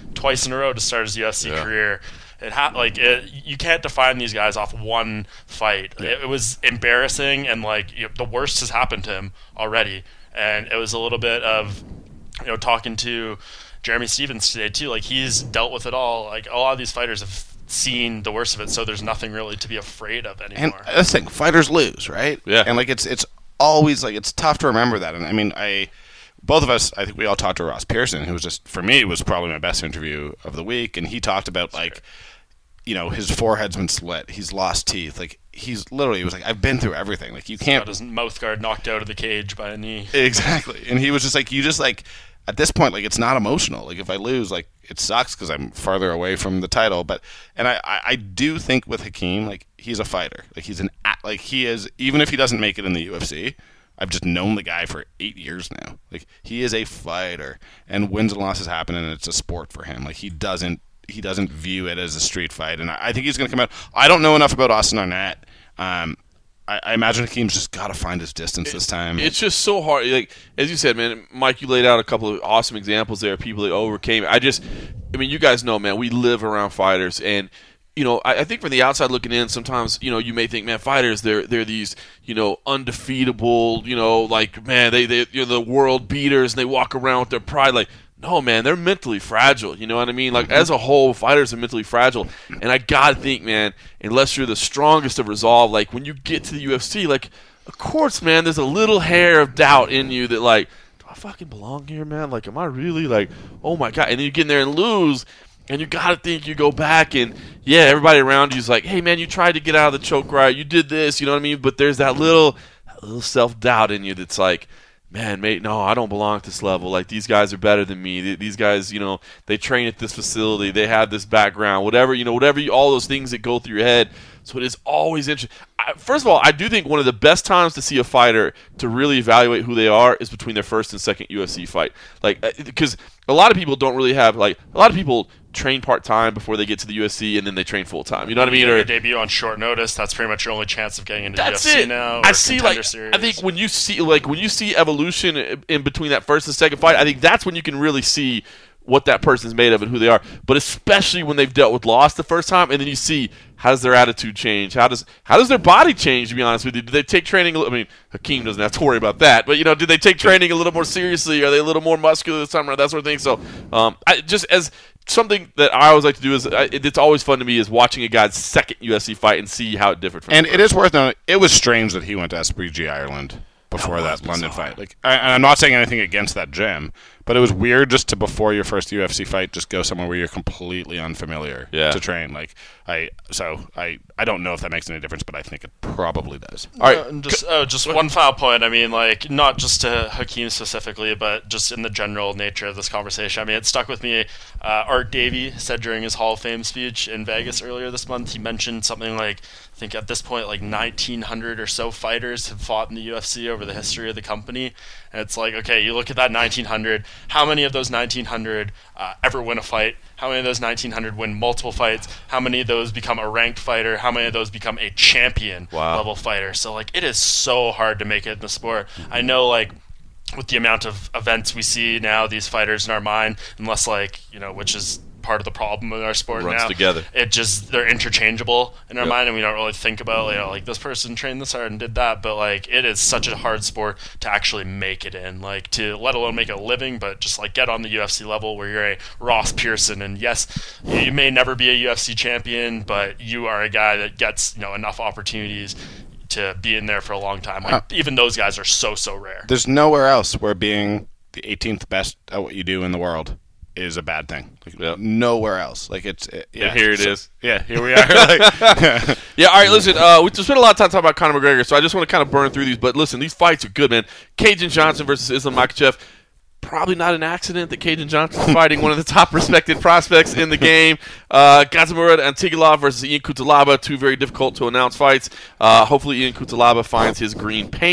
twice in a row to start his U F C Yeah. career. It ha- like it, you can't define these guys off one fight. Yeah. It, it was embarrassing, and like you know, the worst has happened to him already. And it was a little bit of, you know, talking to Jeremy Stevens today too. Like he's dealt with it all. Like a lot of these fighters have seen the worst of it, so there's nothing really to be afraid of And anymore. that's the thing, fighters lose, right? Yeah. And like it's it's always like it's tough to remember that. And I mean, I both of us, I think we all talked to Ross Pearson, who was just for me was probably my best interview of the week, and he talked about like, you know, his forehead's been slit, he's lost teeth, like he's literally he was like, I've been through everything. Like you can't Got his mouth guard knocked out of the cage by a knee. exactly. And he was just like, you just like at this point, like it's not emotional. Like if I lose, like it sucks because I'm farther away from the title. But and I, I, I do think with Hakeem, like he's a fighter. Like he's an a- like he is even if he doesn't make it in the U F C. I've just known the guy for eight years now. Like he is a fighter, and wins and losses happen, and it's a sport for him. Like he doesn't he doesn't view it as a street fight, and I, I think he's going to come out. I don't know enough about Austin Arnett. Um, I, I imagine Hakeem's just got to find his distance this time. It's just so hard. Like as you said, man, Mike, you laid out a couple of awesome examples there of people that overcame. I just, I mean, you guys know, man, we live around fighters, and you know, I, I think from the outside looking in, sometimes you know you may think, man, fighters, they're they're these you know undefeatable, you know, like man, they they you're the world beaters, and they walk around with their pride, like. No, man, they're mentally fragile. You know what I mean? Like, as a whole, fighters are mentally fragile. And I got to think, man, unless you're the strongest of resolve, like, when you get to the U F C, like, of course, man, there's a little hair of doubt in you that, like, do I fucking belong here, man? Like, am I really, like, oh, my God. And then you get in there and lose, and you got to think you go back, and, yeah, everybody around you is like, hey, man, you tried to get out of the choke right. You did this, you know what I mean? But there's that little, that little self-doubt in you that's like, man, mate, no, I don't belong at this level. Like, these guys are better than me. These guys, you know, they train at this facility. They have this background. Whatever, you know, whatever, you, all those things that go through your head. So it is always interesting. I, first of all, I do think one of the best times to see a fighter to really evaluate who they are is between their first and second U F C fight. Like, because a lot of people don't really have, like, a lot of people train part-time before they get to the U F C, and then they train full-time. You know what I mean? You Or get your debut on short notice. That's pretty much your only chance of getting into That's U F C it. now. I or see, Contender like, Series. I think when you see, like, when you see evolution in- in between that first and second fight, I think that's when you can really see what that person's made of and who they are. But especially when they've dealt with loss the first time, and then you see how does their attitude change, how does how does their body change? To be honest with you, do they take training? A little, I mean, Hakeem doesn't have to worry about that, but you know, do they take training a little more seriously? Are they a little more muscular this time around? That sort of thing. So, um, I, just as something that I always like to do is I, it, it's always fun to me is watching a guy's second U F C fight and see how it differed from. And the it first. is worth noting, it was strange that he went to S B G Ireland before That was that London bizarre. fight. Like, I, and I'm not saying anything against that gym, but it was weird just to before your first U F C fight, just go somewhere where you're completely unfamiliar Yeah. to train. Like, I so I I don't know if that makes any difference, but I think it probably does. All right, Uh, and just oh, just one final point. I mean, like not just to Hakeem specifically, but just in the general nature of this conversation. I mean, it stuck with me. Uh, Art Davie said during his Hall of Fame speech in Vegas earlier this month, he mentioned something like, I think at this point, like nineteen hundred or so fighters have fought in the U F C over the history of the company. And it's like, okay, you look at that nineteen hundred. How many of those nineteen hundred uh, ever win a fight? How many of those nineteen hundred win multiple fights? How many of those become a ranked fighter? How many of those become a champion Wow. level fighter? So, like, it is so hard to make it in the sport. I know, like, with the amount of events we see now, these fighters in our mind, unless, like, you know, which is part of the problem in our sport Runs now. together. It just, they're interchangeable in our Yep. mind, and we don't really think about, you know, like, this person trained this hard and did that, but, like, it is such a hard sport to actually make it in, like, to let alone make a living, but just, like, get on the U F C level where you're a Ross Pearson, and yes, you may never be a U F C champion, but you are a guy that gets, you know, enough opportunities to be in there for a long time. Like, Uh, even those guys are so, so rare. There's nowhere else where being the eighteenth best at what you do in the world is a bad thing. Like, Yep. Nowhere else. Like it's it, yeah. And here it so- is. Yeah, here we are. Like, Yeah, all right, listen, uh, we spent a lot of time talking about Conor McGregor, so I just want to kind of burn through these. But listen, these fights are good, man. Cajun Johnson versus Islam Makhachev. Probably not an accident that Cajun Johnson's fighting one of the top respected prospects in the game. Uh, Gazimurad Antigulov versus Ian Cutelaba, two very difficult to announce fights. Uh, hopefully Ian Cutelaba finds his green paint.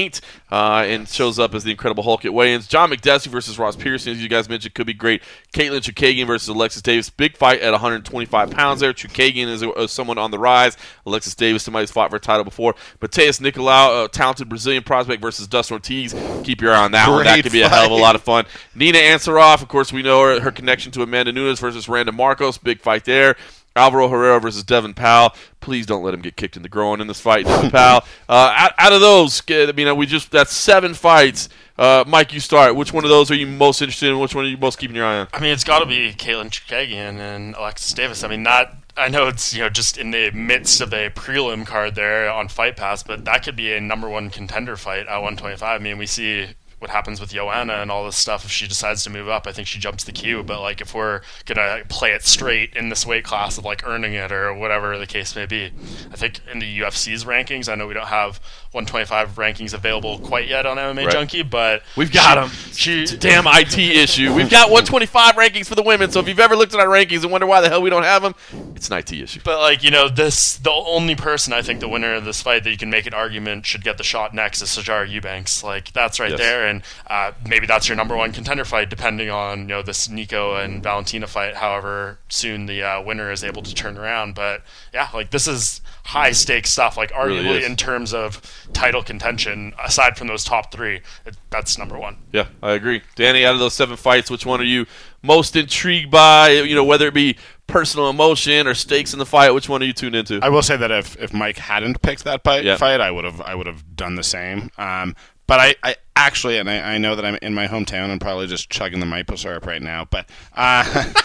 uh, and shows up as the Incredible Hulk at weigh-ins. John McDessie versus Ross Pearson, as you guys mentioned, could be great. Caitlin Chukagian versus Alexis Davis. Big fight at one hundred twenty-five pounds there. Chukagian is, a, is someone on the rise. Alexis Davis, somebody who's fought for a title before. Mateus Nicolau, a talented Brazilian prospect versus Dustin Ortiz. Keep your eye on that Great one. That could be a hell of a fight. lot of fun. Nina Ansaroff, of course, we know her, her connection to Amanda Nunes versus Randa Marcos. Big fight there. Alvaro Herrera versus Devin Powell. Please don't let him get kicked in the groin in this fight, Devin Powell. Uh, out, out of those, I mean, we just that's seven fights. Uh, Mike, you start. Which one of those are you most interested in? Which one are you most keeping your eye on? I mean, it's got to be Caitlin Chukagian and Alexis Davis. I mean, not. I know it's you know just in the midst of a prelim card there on Fight Pass, but that could be a number one contender fight at one twenty-five. I mean, we see what happens with Joanna and all this stuff if she decides to move up. I think she jumps the queue, but like if we're gonna play it straight in this weight class of like earning it or whatever the case may be, I think in the U F C's rankings, I know we don't have one twenty-five rankings available quite yet on M M A Right. Junkie, but We've got she- them. She, It's a damn I T issue. We've got one twenty-five rankings for the women, so if you've ever looked at our rankings and wonder why the hell we don't have them, it's an I T issue. But like you know, this the only person I think the winner of this fight that you can make an argument should get the shot next is Sajara Eubanks. Like that's right Yes. there, and uh, maybe that's your number one contender fight, depending on you know this Nico and Valentina fight. However soon the uh, winner is able to turn around, but yeah, like this is high stakes stuff. Like Really arguably is. in terms of title contention, aside from those top three, it, that's number one. Yeah, I agree. Danny, out of those seven fights, which one are you most intrigued by? You know, whether it be personal emotion or stakes in the fight, which one are you tuned into? I will say that if, if Mike hadn't picked that fight, Yeah. fight I would have I would have done the same. Um, but I, I actually, and I, I know that I'm in my hometown and probably just chugging the maple syrup right now, but uh,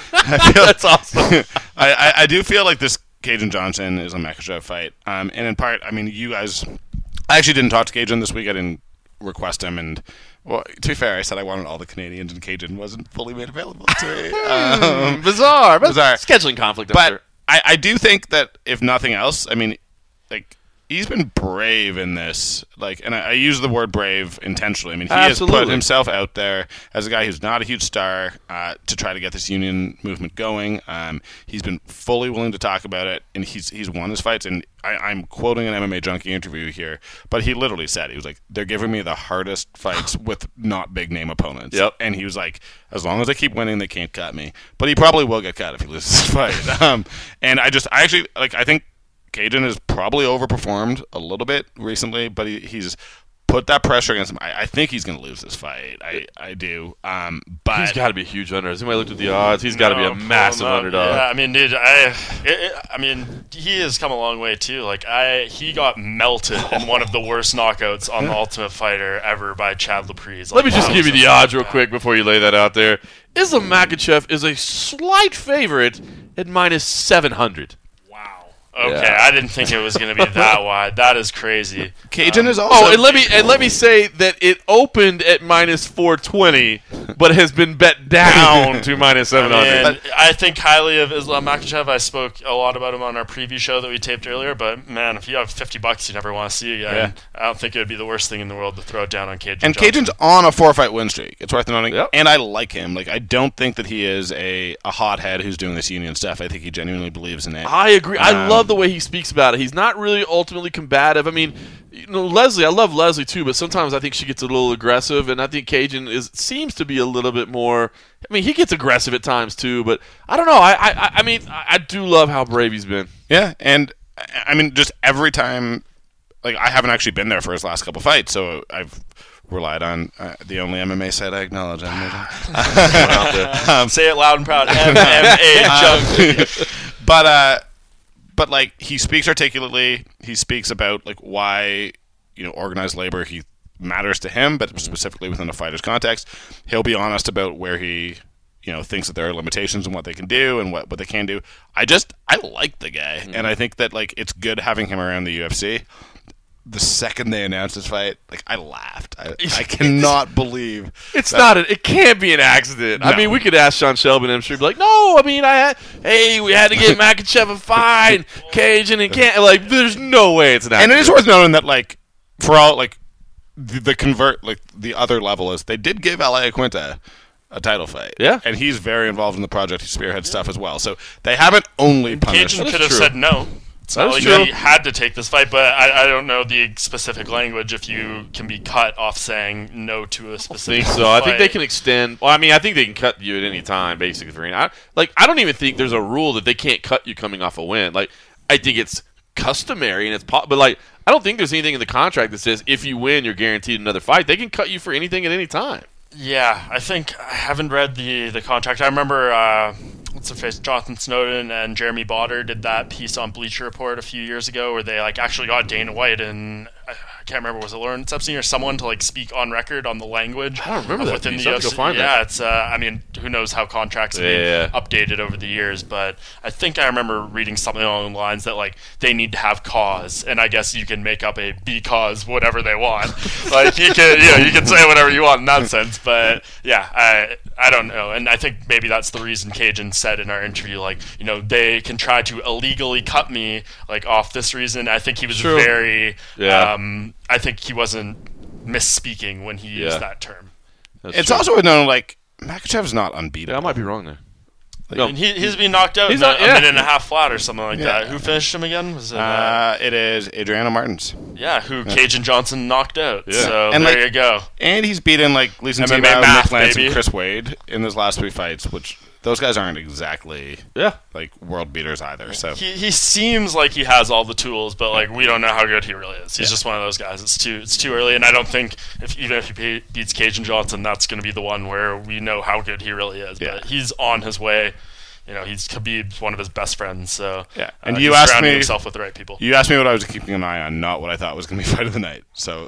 I feel, That's awesome. I, I, I do feel like this Cajun Johnson is a Makhachev fight. Um, and in part, I mean, you guys, I actually didn't talk to Cajun this week. I didn't request him. And, well, to be fair, I said I wanted all the Canadians, and Cajun wasn't fully made available to me. Um, Bizarre. But Bizarre. Scheduling conflict, I'm but sure. I, I do think that if nothing else, I mean, like he's been brave in this. Like, and I, I use the word brave intentionally. I mean, he has Absolutely. put himself out there as a guy who's not a huge star uh, to try to get this union movement going. Um, he's been fully willing to talk about it, and he's he's won his fights. And I, I'm quoting an M M A Junkie interview here, but he literally said he was like, "They're giving me the hardest fights with not big name opponents." Yep. And he was like, "As long as I keep winning, they can't cut me." But he probably will get cut if he loses this fight. Um, and I just, I actually like, I think Cajun has probably overperformed a little bit recently, but he, he's put that pressure against him. I, I think he's going to lose this fight. I, I do. Um, but He's got to be a huge underdog. Has anybody looked at the odds? He's got to be a No, pull massive him up. underdog. Yeah, I mean, dude, I, it, it, I mean, he has come a long way too. Like, I, he got melted in one of the worst knockouts on the Ultimate Fighter ever by Chad Laprise. Let me just Like, give you that the was odds a- real quick before you lay that out there. Islam Makhachev is a slight favorite at minus seven hundred. Wow. Okay, Yeah. I didn't think it was going to be that wide. That is crazy. Cajun is also. Oh, and let me and let me say that it opened at minus four twenty, but has been bet down to minus seven hundred. And I think highly of Islam Makhachev. I spoke a lot about him on our preview show that we taped earlier. But man, if you have fifty bucks you never want to see again, Yeah. I don't think it would be the worst thing in the world to throw it down on Cajun. And Johnson. Cajun's on a four-fight win streak. It's worth noting. Yep. And I like him. Like, I don't think that he is a, a hothead who's doing this union stuff. I think he genuinely believes in it. I agree. I Um, love the way he speaks about it. He's not really ultimately combative. I mean, you know, Leslie, I love Leslie too, but sometimes I think she gets a little aggressive, and I think Cajun is seems to be a little bit more. I mean, he gets aggressive at times too, but I don't know. I I, I mean, I, I do love how brave he's been. Yeah, and I I mean, just every time, like, I haven't actually been there for his last couple fights, so I've relied on uh, the only M M A site I acknowledge. um, say it loud and proud. M M A Junkie. but uh, but like, he speaks articulately. He speaks about like why, you know, organized labor he matters to him, but specifically within a fighter's context. He'll be honest about where he, you know, thinks that there are limitations in what they can do and what, what they can do. I just I like the guy, and I think that like it's good having him around the U F C. The second they announced this fight, like, I laughed. I, I cannot believe It's that- not. A, it can't be an accident. I No. mean, we could ask Sean Shelby, and I'm sure he'd be like, "No, I mean, I had. Hey, we had to get Makhachev a fight, Cajun, and can't. Like, there's no way it's an And accident." it is worth noting that, like, for all, like, the, the convert, like, the other level is they did give L A Quinta a title fight. Yeah. And he's very involved in the project. He spearheads stuff as well. So they haven't only punished. Cajun That is could have true. said no. It's not That's like true. he had to take this fight, but I, I don't know the specific language if you can be cut off saying no to a I specific think so. I think they fight. can extend. Well, I mean, I think they can cut you at any time, basically. For any, I, like, I don't even think there's a rule that they can't cut you coming off a win. Like, I think it's customary and it's po- but like, I don't think there's anything in the contract that says if you win, you're guaranteed another fight. They can cut you for anything at any time. Yeah, I think I haven't read the the contract. I remember uh, what's the face, Jonathan Snowden and Jeremy Botter did that piece on Bleacher Report a few years ago where they like actually got Dana White and I, I can't remember, was it Lawrence Epstein or someone to like speak on record on the language. I don't remember of that within piece. the I'll have to U F go C. find yeah, that. it's uh, I mean, who knows how contracts have Yeah. been updated over the years, but I think I remember reading something along the lines that like they need to have cause, and I guess you can make up a because whatever they want. Like you can, you know, you can say whatever you want in that sense, but yeah, I I don't know, and I think maybe that's the reason Cajun said in our interview, like, you know, they can try to illegally cut me like off this reason. I think he was True. very, Yeah. um, I think he wasn't misspeaking when he Yeah. used that term. That's It's true. also known like Makhachev's not unbeatable. Yeah, I might be wrong there. No. And he, he's been knocked out He's in a, not- a yeah. minute and a half flat or something like Yeah. that. Who finished him again? Was it? Uh, Uh, it is Adriano Martins, yeah, who Cajun Johnson knocked out. Yeah. So And, there like, you go. and he's beaten like Leeson M M A Tebow, math, Nick Lance, baby. and Chris Wade in his last three fights, which those guys aren't exactly Yeah. like world beaters either. So He he seems like he has all the tools, but like we don't know how good he really is. He's Yeah. just one of those guys. It's too it's too early, and I don't think if even if he be- beats Cajun Johnson, that's going to be the one where we know how good he really is. Yeah. But he's on his way. You know, he's Khabib's one of his best friends. So Yeah. uh, And you he's asked surrounding me- himself with the right people. you asked me what I was keeping an eye on, not what I thought was going to be fight of the night. So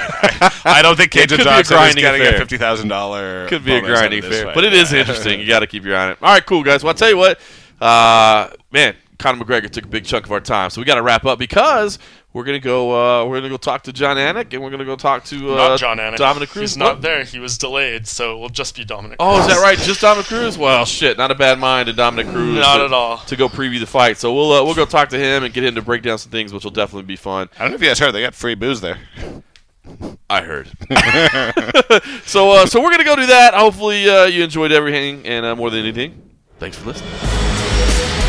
I, I don't think Cajun could be a Johnson is grinding getting a affair. fifty thousand dollars. Could be a grinding fair, but it is interesting. You got to keep your eye on it. All right, cool guys. Well, I'll tell you what, uh, man, Conor McGregor took a big chunk of our time, so we got to wrap up because we're gonna go. Uh, we're gonna go talk to John Anik, and we're gonna go talk to uh, Not John Anik. Dominic Cruz. He's not there. He was delayed, so it will just be Dominic. Oh, is Cruz. that right? Just Dominic Cruz? Well, shit, not a bad mind to Dominic Cruz. Not to, at all. To go preview the fight, so we'll uh, we'll go talk to him and get him to break down some things, which will definitely be fun. I don't know if you guys heard, they got free booze there. I heard. so uh, so we're gonna go do that. Hopefully uh, you enjoyed everything, and uh, more than anything, thanks for listening.